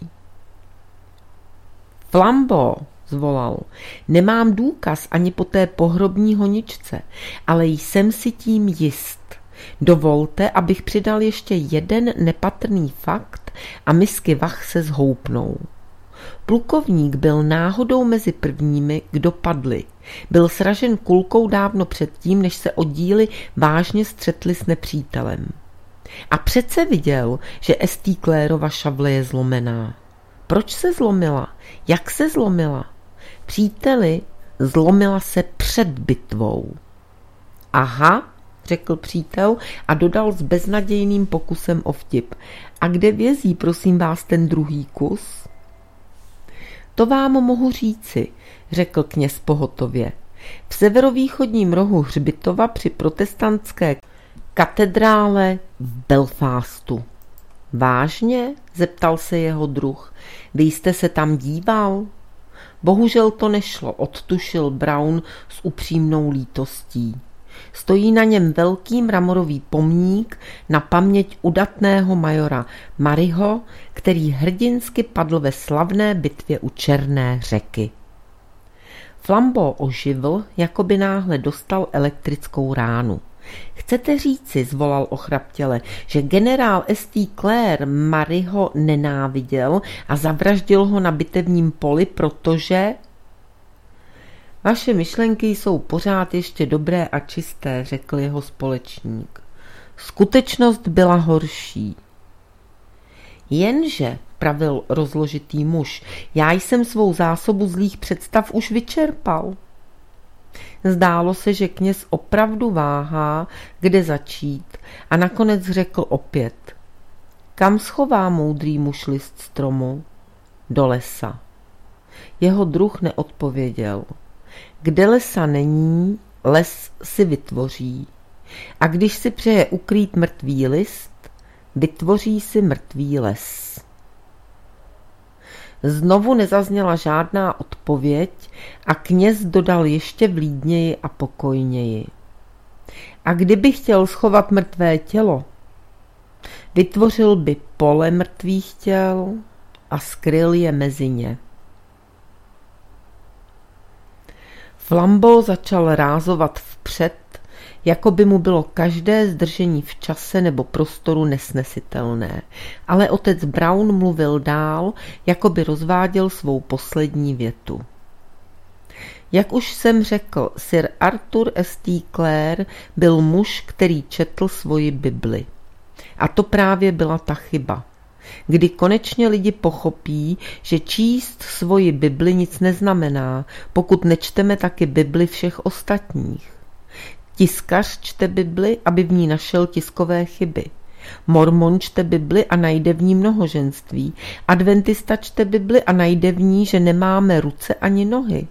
Flambeau, zvolal, nemám důkaz ani po té pohrobní honičce, ale jsem si tím jist. Dovolte, abych přidal ještě jeden nepatrný fakt a misky vah se zhoupnou. Plukovník byl náhodou mezi prvními, kdo padli. Byl sražen kulkou dávno předtím, než se oddíly vážně střetli s nepřítelem. A přece viděl, že St. Clairova šavle je zlomená. Proč se zlomila? Jak se zlomila? Příteli, zlomila se před bitvou. Aha, řekl přítel a dodal s beznadějným pokusem o vtip. A kde vězí, prosím vás, ten druhý kus? To vám mohu říci, řekl kněz pohotově. V severovýchodním rohu hřbitova při protestantské katedrále v Belfastu. Vážně? Zeptal se jeho druh. Vy jste se tam díval? Bohužel to nešlo, odtušil Brown s upřímnou lítostí. Stojí na něm velký mramorový pomník na paměť udatného majora Maryho, který hrdinsky padl ve slavné bitvě u Černé řeky. Flambeau oživl, jako by náhle dostal elektrickou ránu. Chcete říci, zvolal ochraptěle, že generál St. Clair Maryho nenáviděl a zavraždil ho na bitevním poli, protože... Vaše myšlenky jsou pořád ještě dobré a čisté, řekl jeho společník. Skutečnost byla horší. Jenže, pravil rozložitý muž, já jsem svou zásobu zlých představ už vyčerpal. Zdálo se, že kněz opravdu váhá, kde začít, a nakonec řekl opět. Kam schová moudrý muž list stromu? Do lesa. Jeho druh neodpověděl. Kde lesa není, les si vytvoří. A když si přeje ukrýt mrtvý list, vytvoří si mrtvý les. Znovu nezazněla žádná odpověď a kněz dodal ještě vlídněji a pokojněji. A kdyby chtěl schovat mrtvé tělo, vytvořil by pole mrtvých těl a skryl je mezi ně. Flambeau začal rázovat vpřed, jako by mu bylo každé zdržení v čase nebo prostoru nesnesitelné. Ale otec Brown mluvil dál, jako by rozváděl svou poslední větu. Jak už jsem řekl, Sir Arthur St. Clare byl muž, který četl svoji Bibli. A to právě byla ta chyba. Kdy konečně lidi pochopí, že číst svoji Bibli nic neznamená, pokud nečteme taky Bibli všech ostatních. Tiskař čte Bibli, aby v ní našel tiskové chyby. Mormon čte Bibli a najde v ní mnohoženství. Adventista čte Bibli a najde v ní, že nemáme ruce ani nohy.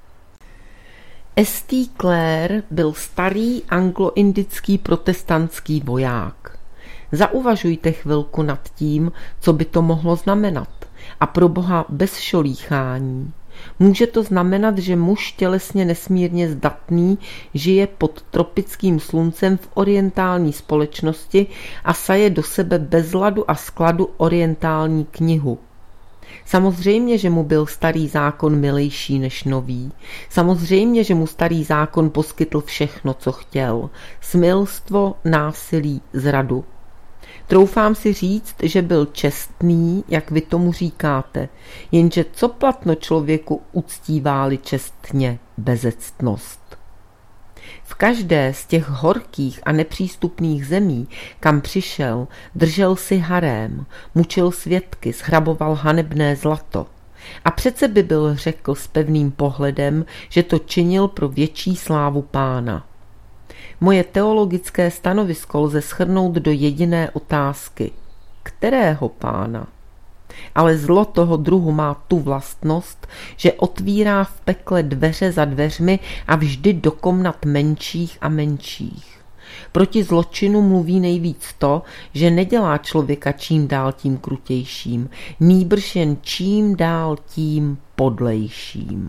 St. Clare byl starý angloindický protestantský voják. Zauvažujte chvilku nad tím, co by to mohlo znamenat. A pro Boha bez šolíchání. Může to znamenat, že muž tělesně nesmírně zdatný žije pod tropickým sluncem v orientální společnosti a saje do sebe bez ladu a skladu orientální knihu. Samozřejmě, že mu byl starý zákon milejší než nový. Samozřejmě, že mu starý zákon poskytl všechno, co chtěl. Smilstvo, násilí, zradu. Troufám si říct, že byl čestný, jak vy tomu říkáte, jenže co platno člověku uctívá-li čestně bezectnost. V každé z těch horkých a nepřístupných zemí, kam přišel, držel si harém, mučil svědky, shraboval hanebné zlato. A přece by byl řekl s pevným pohledem, že to činil pro větší slávu Pána. Moje teologické stanovisko lze shrnout do jediné otázky. Kterého Pána? Ale zlo toho druhu má tu vlastnost, že otvírá v pekle dveře za dveřmi a vždy do komnat menších a menších. Proti zločinu mluví nejvíc to, že nedělá člověka čím dál tím krutějším, nýbrž jen čím dál tím podlejším.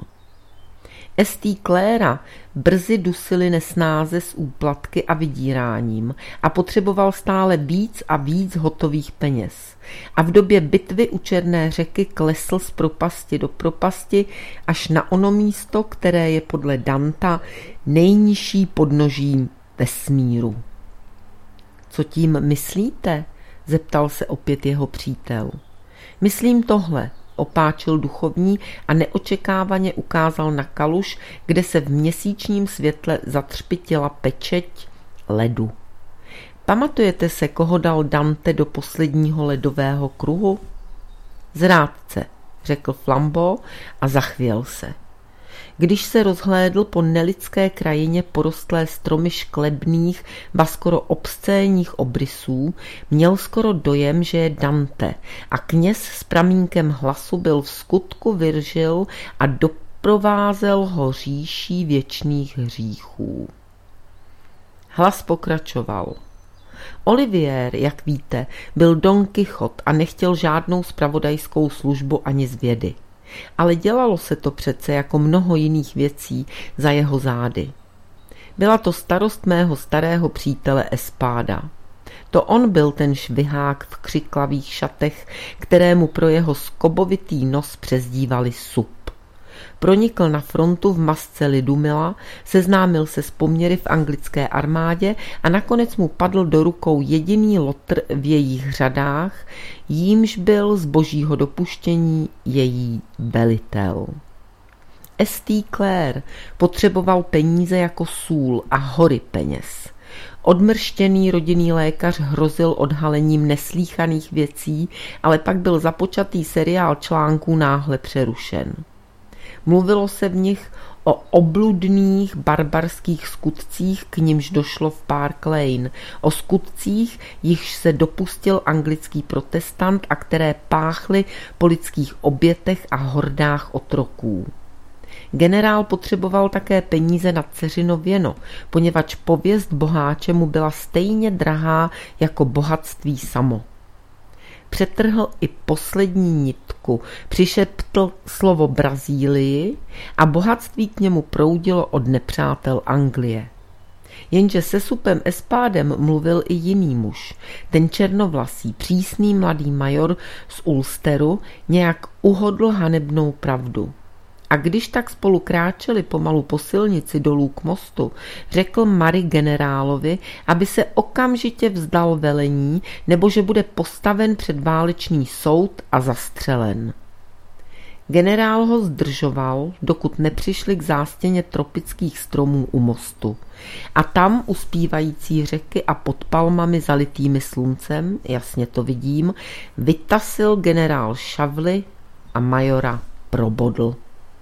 St. Clara brzy dusily nesnáze s úplatky a vydíráním a potřeboval stále víc a víc hotových peněz. A v době bitvy u Černé řeky klesl z propasti do propasti až na ono místo, které je podle Danta nejnižší podnožím vesmíru. Co tím myslíte? Zeptal se opět jeho přítel. Myslím tohle, opáčil duchovní a neočekávaně ukázal na kaluž, kde se v měsíčním světle zatřpitila pečeť ledu. Pamatujete se, koho dal Dante do posledního ledového kruhu? Zrádce, řekl Flambeau a zachvěl se. Když se rozhlédl po nelidské krajině porostlé stromy šklebných, ba skoro obscénních obrysů, měl skoro dojem, že je Dante a kněz s pramínkem hlasu byl v skutku Virgil a doprovázel ho říší věčných hříchů. Hlas pokračoval. Olivier, jak víte, byl Don Quixote a nechtěl žádnou zpravodajskou službu ani z vědy. Ale dělalo se to přece jako mnoho jiných věcí za jeho zády. Byla to starost mého starého přítele Espada. To on byl ten švihák v křiklavých šatech, kterému pro jeho skobovitý nos přezdívali Sup. Pronikl na frontu v masce Lidumila, seznámil se s poměry v anglické armádě a nakonec mu padl do rukou jediný lotr v jejich řadách, jímž byl z božího dopuštění její velitel. St. Clare potřeboval peníze jako sůl a hory peněz. Odmrštěný rodinný lékař hrozil odhalením neslíchaných věcí, ale pak byl započatý seriál článků náhle přerušen. Mluvilo se v nich o obludných barbarských skutcích, k nimž došlo v Park Lane, o skutcích, jichž se dopustil anglický protestant a které páchly po lidských obětech a hordách otroků. Generál potřeboval také peníze na dceřino věno, poněvadž pověst boháče mu byla stejně drahá jako bohatství samo. Přetrhl i poslední nitku, přišeptl slovo Brazílii a bohatství k němu proudilo od nepřátel Anglie. Jenže se Supem Espádem mluvil i jiný muž, ten černovlasý, přísný mladý major z Ulsteru nějak uhodl hanebnou pravdu. A když tak spolu kráčeli pomalu po silnici dolů k mostu, řekl Murray generálovi, aby se okamžitě vzdal velení, nebo že bude postaven před válečný soud a zastřelen. Generál ho zdržoval, dokud nepřišli k zástěně tropických stromů u mostu. A tam u zpívající řeky a pod palmami zalitými sluncem, jasně to vidím, vytasil generál šavli a majora probodl.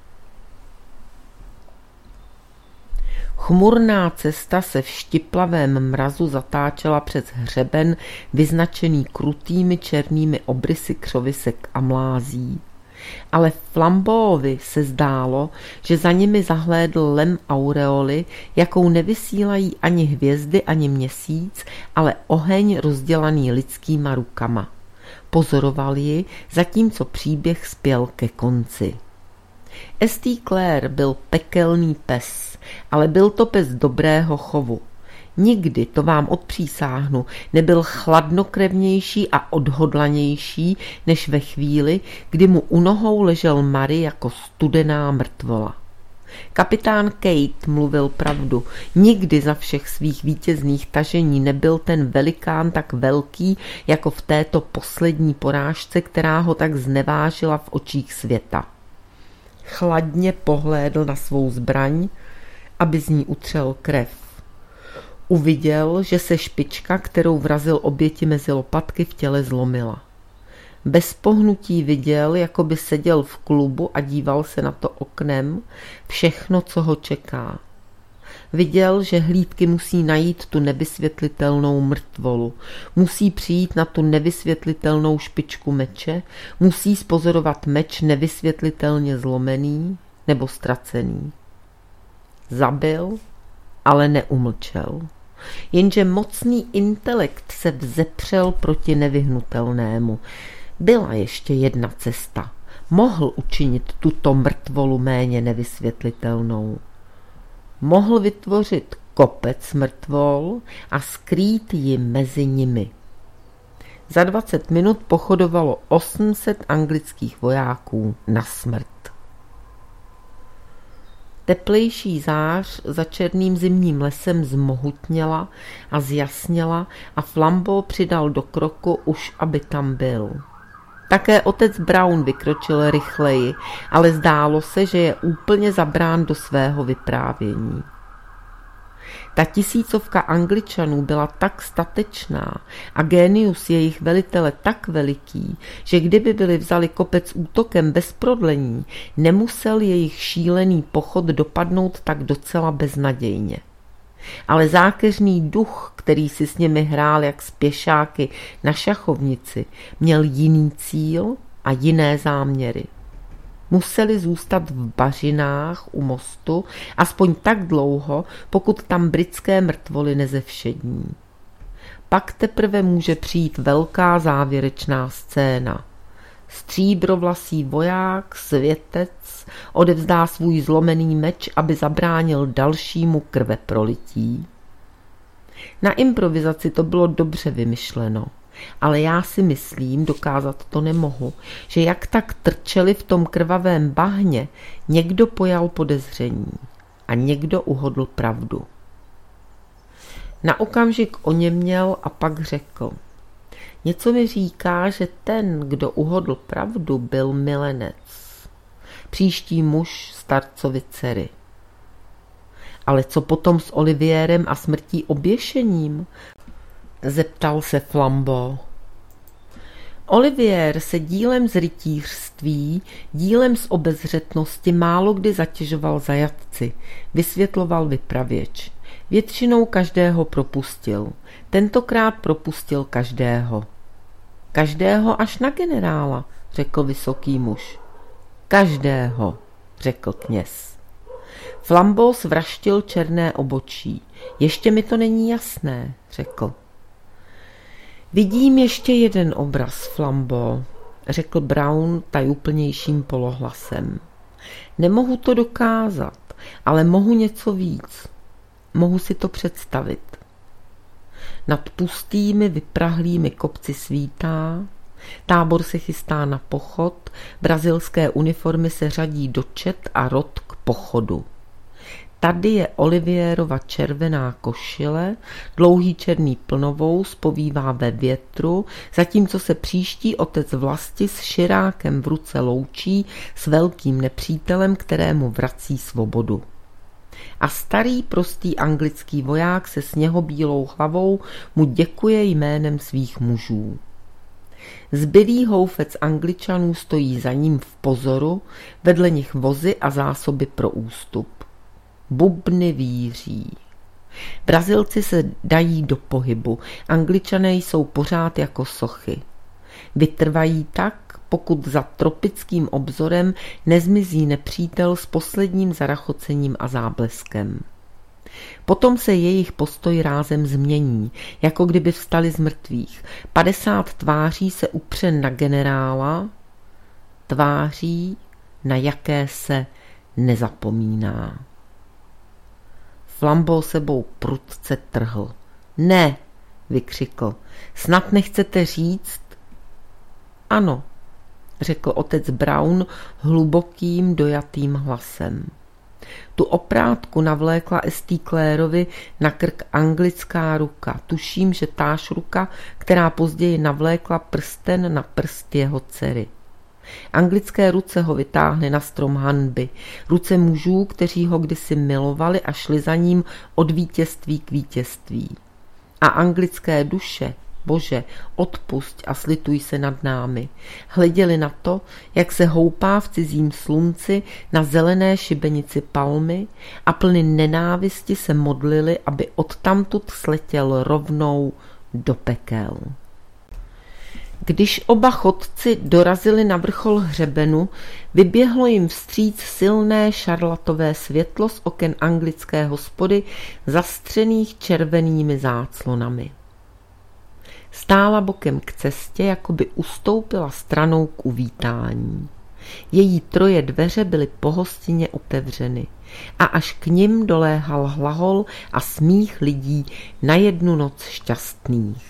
Chmurná cesta se v štiplavém mrazu zatáčela přes hřeben vyznačený krutými černými obrysy křovisek a mlází. Ale Flambeauovi se zdálo, že za nimi zahlédl lem aureoly, jakou nevysílají ani hvězdy, ani měsíc, ale oheň rozdělaný lidskýma rukama. Pozoroval ji, zatímco příběh spěl ke konci. St. Clair byl pekelný pes, ale byl to pes dobrého chovu. Nikdy, to vám odpřísáhnu, nebyl chladnokrevnější a odhodlanější, než ve chvíli, kdy mu u nohou ležel Murray jako studená mrtvola. Kapitán Kate mluvil pravdu. Nikdy za všech svých vítězných tažení nebyl ten velikán tak velký, jako v této poslední porážce, která ho tak znevážila v očích světa. Chladně pohlédl na svou zbraň, aby z ní utřel krev. Uviděl, že se špička, kterou vrazil oběti mezi lopatky, v těle zlomila. Bez pohnutí viděl, jako by seděl v klubu a díval se na to oknem, všechno, co ho čeká. Viděl, že hlídky musí najít tu nevysvětlitelnou mrtvolu, musí přijít na tu nevysvětlitelnou špičku meče, musí zpozorovat meč nevysvětlitelně zlomený nebo ztracený. Zabil, ale neumlčel. Jenže mocný intelekt se vzepřel proti nevyhnutelnému. Byla ještě jedna cesta. Mohl učinit tuto mrtvolu méně nevysvětlitelnou. Mohl vytvořit kopec mrtvol a skrýt ji mezi nimi. Za 20 minut pochodovalo 800 anglických vojáků na smrt. Teplejší zář za černým zimním lesem zmohutněla a zjasněla a Flambeau přidal do kroku, už aby tam byl. Také otec Brown vykročil rychleji, ale zdálo se, že je úplně zabrán do svého vyprávění. Ta 1000 Angličanů byla tak statečná a génius jejich velitele tak veliký, že kdyby byli vzali kopec útokem bez prodlení, nemusel jejich šílený pochod dopadnout tak docela beznadějně. Ale zákeřný duch, který si s nimi hrál jak s pěšáky na šachovnici, měl jiný cíl a jiné záměry. Museli zůstat v bažinách u mostu aspoň tak dlouho, pokud tam britské mrtvoly nezevšední. Pak teprve může přijít velká závěrečná scéna. Stříbrovlasý voják, světec, odevzdá svůj zlomený meč, aby zabránil dalšímu krveprolití. Na improvizaci to bylo dobře vymyšleno, ale já si myslím, dokázat to nemohu, že jak tak trčeli v tom krvavém bahně, někdo pojal podezření a někdo uhodl pravdu. Na okamžik oněměl a pak řekl: něco mi říká, že ten, kdo uhodl pravdu, byl milenec. Příští muž starcovy dcery. Ale co potom s Olivierem a smrtí oběšením? Zeptal se Flambeau. Olivier se dílem z rytířství, dílem z obezřetnosti málo kdy zatěžoval zajatci, vysvětloval vypravěč. Většinou každého propustil. Tentokrát propustil každého. Každého až na generála, řekl vysoký muž. Každého, řekl kněz. Flambeau svraštil černé obočí. Ještě mi to není jasné, řekl. Vidím ještě jeden obraz, Flambeau, řekl Brown tajuplnějším polohlasem. Nemohu to dokázat, ale mohu něco víc. Mohu si to představit. Nad pustými vyprahlými kopci svítá, Tábor se chystá na pochod, brazilské uniformy se řadí do čet a rot k pochodu. Tady je Olivierova červená košile, dlouhý černý plnovous povívá ve větru, zatímco se příští otec vlasti s širákem v ruce loučí s velkým nepřítelem, kterému vrací svobodu. A starý prostý anglický voják se sněhobílou hlavou mu děkuje jménem svých mužů. Zbylý houfec Angličanů stojí za ním v pozoru, vedle nich vozy a zásoby pro ústup. Bubny víří. Brazilci se dají do pohybu, Angličané jsou pořád jako sochy. Vytrvají tak, pokud za tropickým obzorem nezmizí nepřítel s posledním zarachocením a zábleskem. Potom se jejich postoj rázem změní, jako kdyby vstali z mrtvých. 50 tváří se upře na generála, tváří, na jaké se nezapomíná. Flambeau sebou prudce trhl. Ne, vykřikl, snad nechcete říct? Ano, řekl otec Brown hlubokým dojatým hlasem. Tu oprátku navlékla Estée Clairovi na krk anglická ruka. Tuším, že táž ruka, která později navlékla prsten na prst jeho dcery. Anglické ruce ho vytáhly na strom hanby, ruce mužů, kteří ho kdysi milovali a šli za ním od vítězství k vítězství. A anglické duše, Bože, odpusť a slituj se nad námi, hleděli na to, jak se houpá v cizím slunci na zelené šibenici palmy a plny nenávisti se modlili, aby odtamtud sletěl rovnou do pekel. Když oba chodci dorazili na vrchol hřebenu, vyběhlo jim vstříc silné šarlatové světlo z oken anglické hospody zastřených červenými záclonami. Stála bokem k cestě, jako by ustoupila stranou k uvítání. Její troje dveře byly pohostinně otevřeny a až k nim doléhal hlahol a smích lidí na jednu noc šťastných.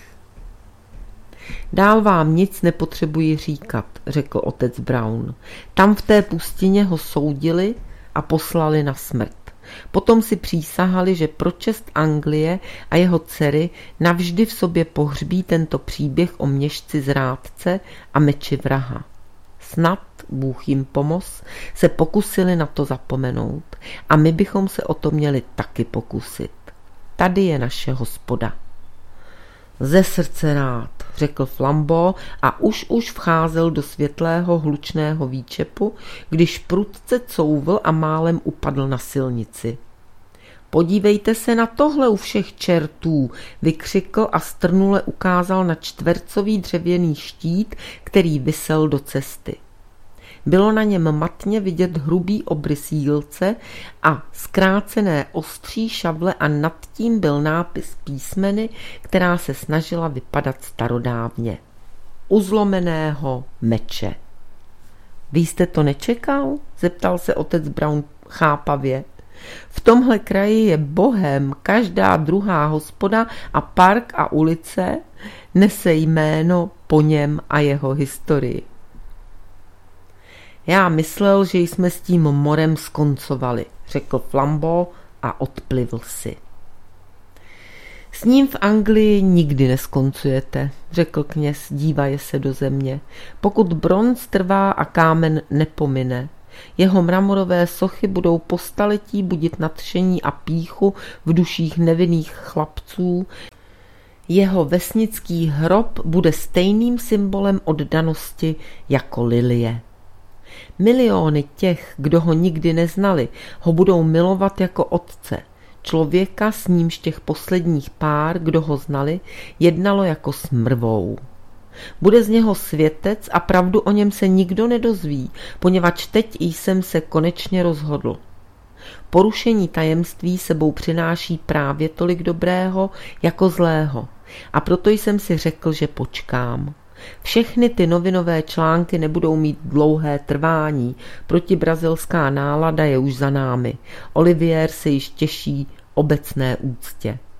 Dál vám nic nepotřebuji říkat, řekl otec Brown. Tam v té pustině ho soudili a poslali na smrt. Potom si přísahali, že pro čest Anglie a jeho dcery navždy v sobě pohřbí tento příběh o měšci zrádce a meči vraha. Snad, Bůh jim pomoz, se pokusili na to zapomenout a my bychom se o to měli taky pokusit. Tady je naše hospoda. Ze srdce rád, řekl Flambeau a už vcházel do světlého hlučného výčepu, když prudce couvl a málem upadl na silnici. Podívejte se na tohle u všech čertů, vykřikl a strnule ukázal na čtvercový dřevěný štít, který visel do cesty. Bylo na něm matně vidět hrubý obrys jílce a zkrácené ostří šavle a nad tím byl nápis písmeny, která se snažila vypadat starodávně. U zlomeného meče. Vy jste to nečekal? Zeptal se otec Brown chápavě. V tomhle kraji je bohem, každá druhá hospoda a park a ulice nese jméno po něm a jeho historii. Já myslel, že jsme s tím morem skoncovali, řekl Flambeau a odplivl si. S ním v Anglii nikdy neskoncujete, řekl kněz, dívaje se do země, pokud bronz trvá a kámen nepomine. Jeho mramorové sochy budou po staletí budit nadšení a pýchu v duších nevinných chlapců. Jeho vesnický hrob bude stejným symbolem oddanosti jako lilie. Miliony těch, kdo ho nikdy neznali, ho budou milovat jako otce. Člověka, s nímž těch posledních pár, kdo ho znali, jednalo jako s mrvou. Bude z něho světec a pravdu o něm se nikdo nedozví, poněvadž teď jsem se konečně rozhodl. Porušení tajemství sebou přináší právě tolik dobrého jako zlého a proto jsem si řekl, že počkám. Všechny ty novinové články nebudou mít dlouhé trvání, protibrazilská nálada je už za námi, Olivier se již těší obecné úctě.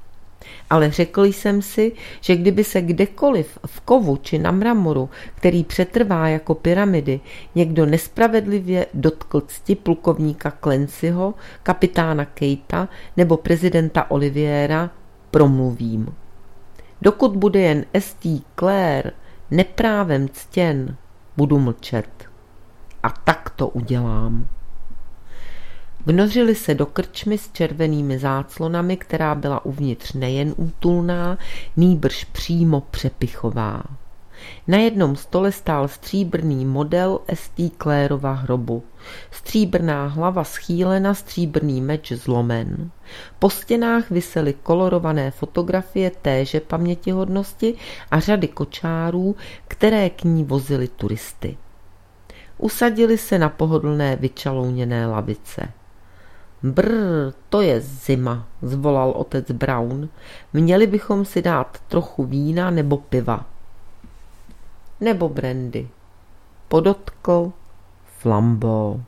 Ale řekl jsem si, že kdyby se kdekoliv v kovu či na mramoru, který přetrvá jako pyramidy, někdo nespravedlivě dotkl cti plukovníka Clancyho, kapitána Keita nebo prezidenta Oliviera, promluvím. Dokud bude jen S.T. Clare neprávem ctěn, budu mlčet. A tak to udělám. Vnořili se do krčmy s červenými záclonami, která byla uvnitř nejen útulná, nýbrž přímo přepichová. Na jednom stole stál stříbrný model S.T. Clareova hrobu. Stříbrná hlava schýlena, stříbrný meč zlomen. Po stěnách visely kolorované fotografie téže pamětihodnosti a řady kočárů, které k ní vozily turisty. Usadili se na pohodlné vyčalouněné lavice. Brr, to je zima, zvolal otec Brown. Měli bychom si dát trochu vína nebo piva. Nebo brandy, podotkl Flambeau.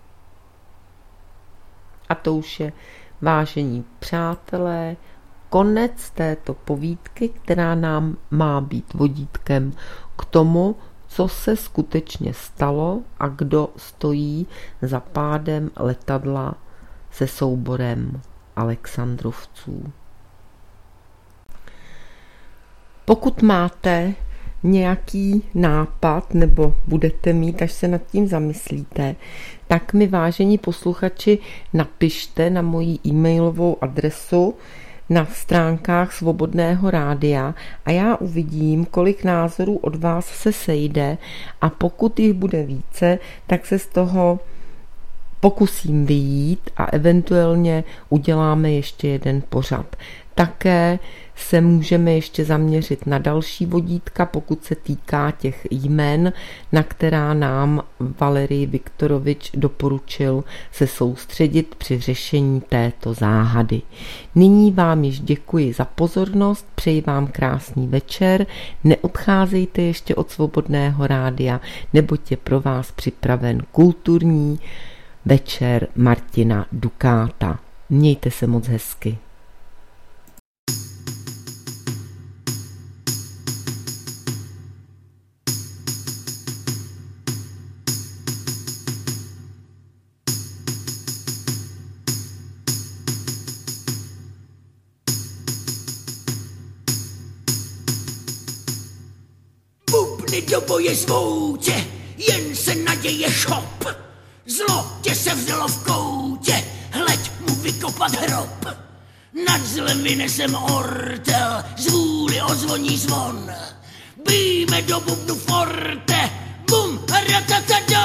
A to už je, vážení přátelé, konec této povídky, která nám má být vodítkem k tomu, co se skutečně stalo a kdo stojí za pádem letadla se souborem Alexandrovců. Pokud máte nějaký nápad nebo budete mít, až se nad tím zamyslíte, tak mi, vážení posluchači, napište na moji e-mailovou adresu na stránkách Svobodného rádia a já uvidím, kolik názorů od vás se sejde a pokud jich bude více, tak se z toho pokusím vyjít a eventuálně uděláme ještě jeden pořad. Také se můžeme ještě zaměřit na další vodítka, pokud se týká těch jmen, na která nám Valerij Viktorovič doporučil se soustředit při řešení této záhady. Nyní vám již děkuji za pozornost, přeji vám krásný večer, neodcházejte ještě od Svobodného rádia, neboť je pro vás připraven kulturní večer Martina Dukáta. Mějte se moc hezky. Bubny do boje zvou tě, jen se naděje šop. Zlo tě se vzalo v koutě, hleď mu vykopat hrob. Nad zlem vynesem ortel, zvůli ozvoní zvon. Bijme do bubnu forte, bum, ratatata.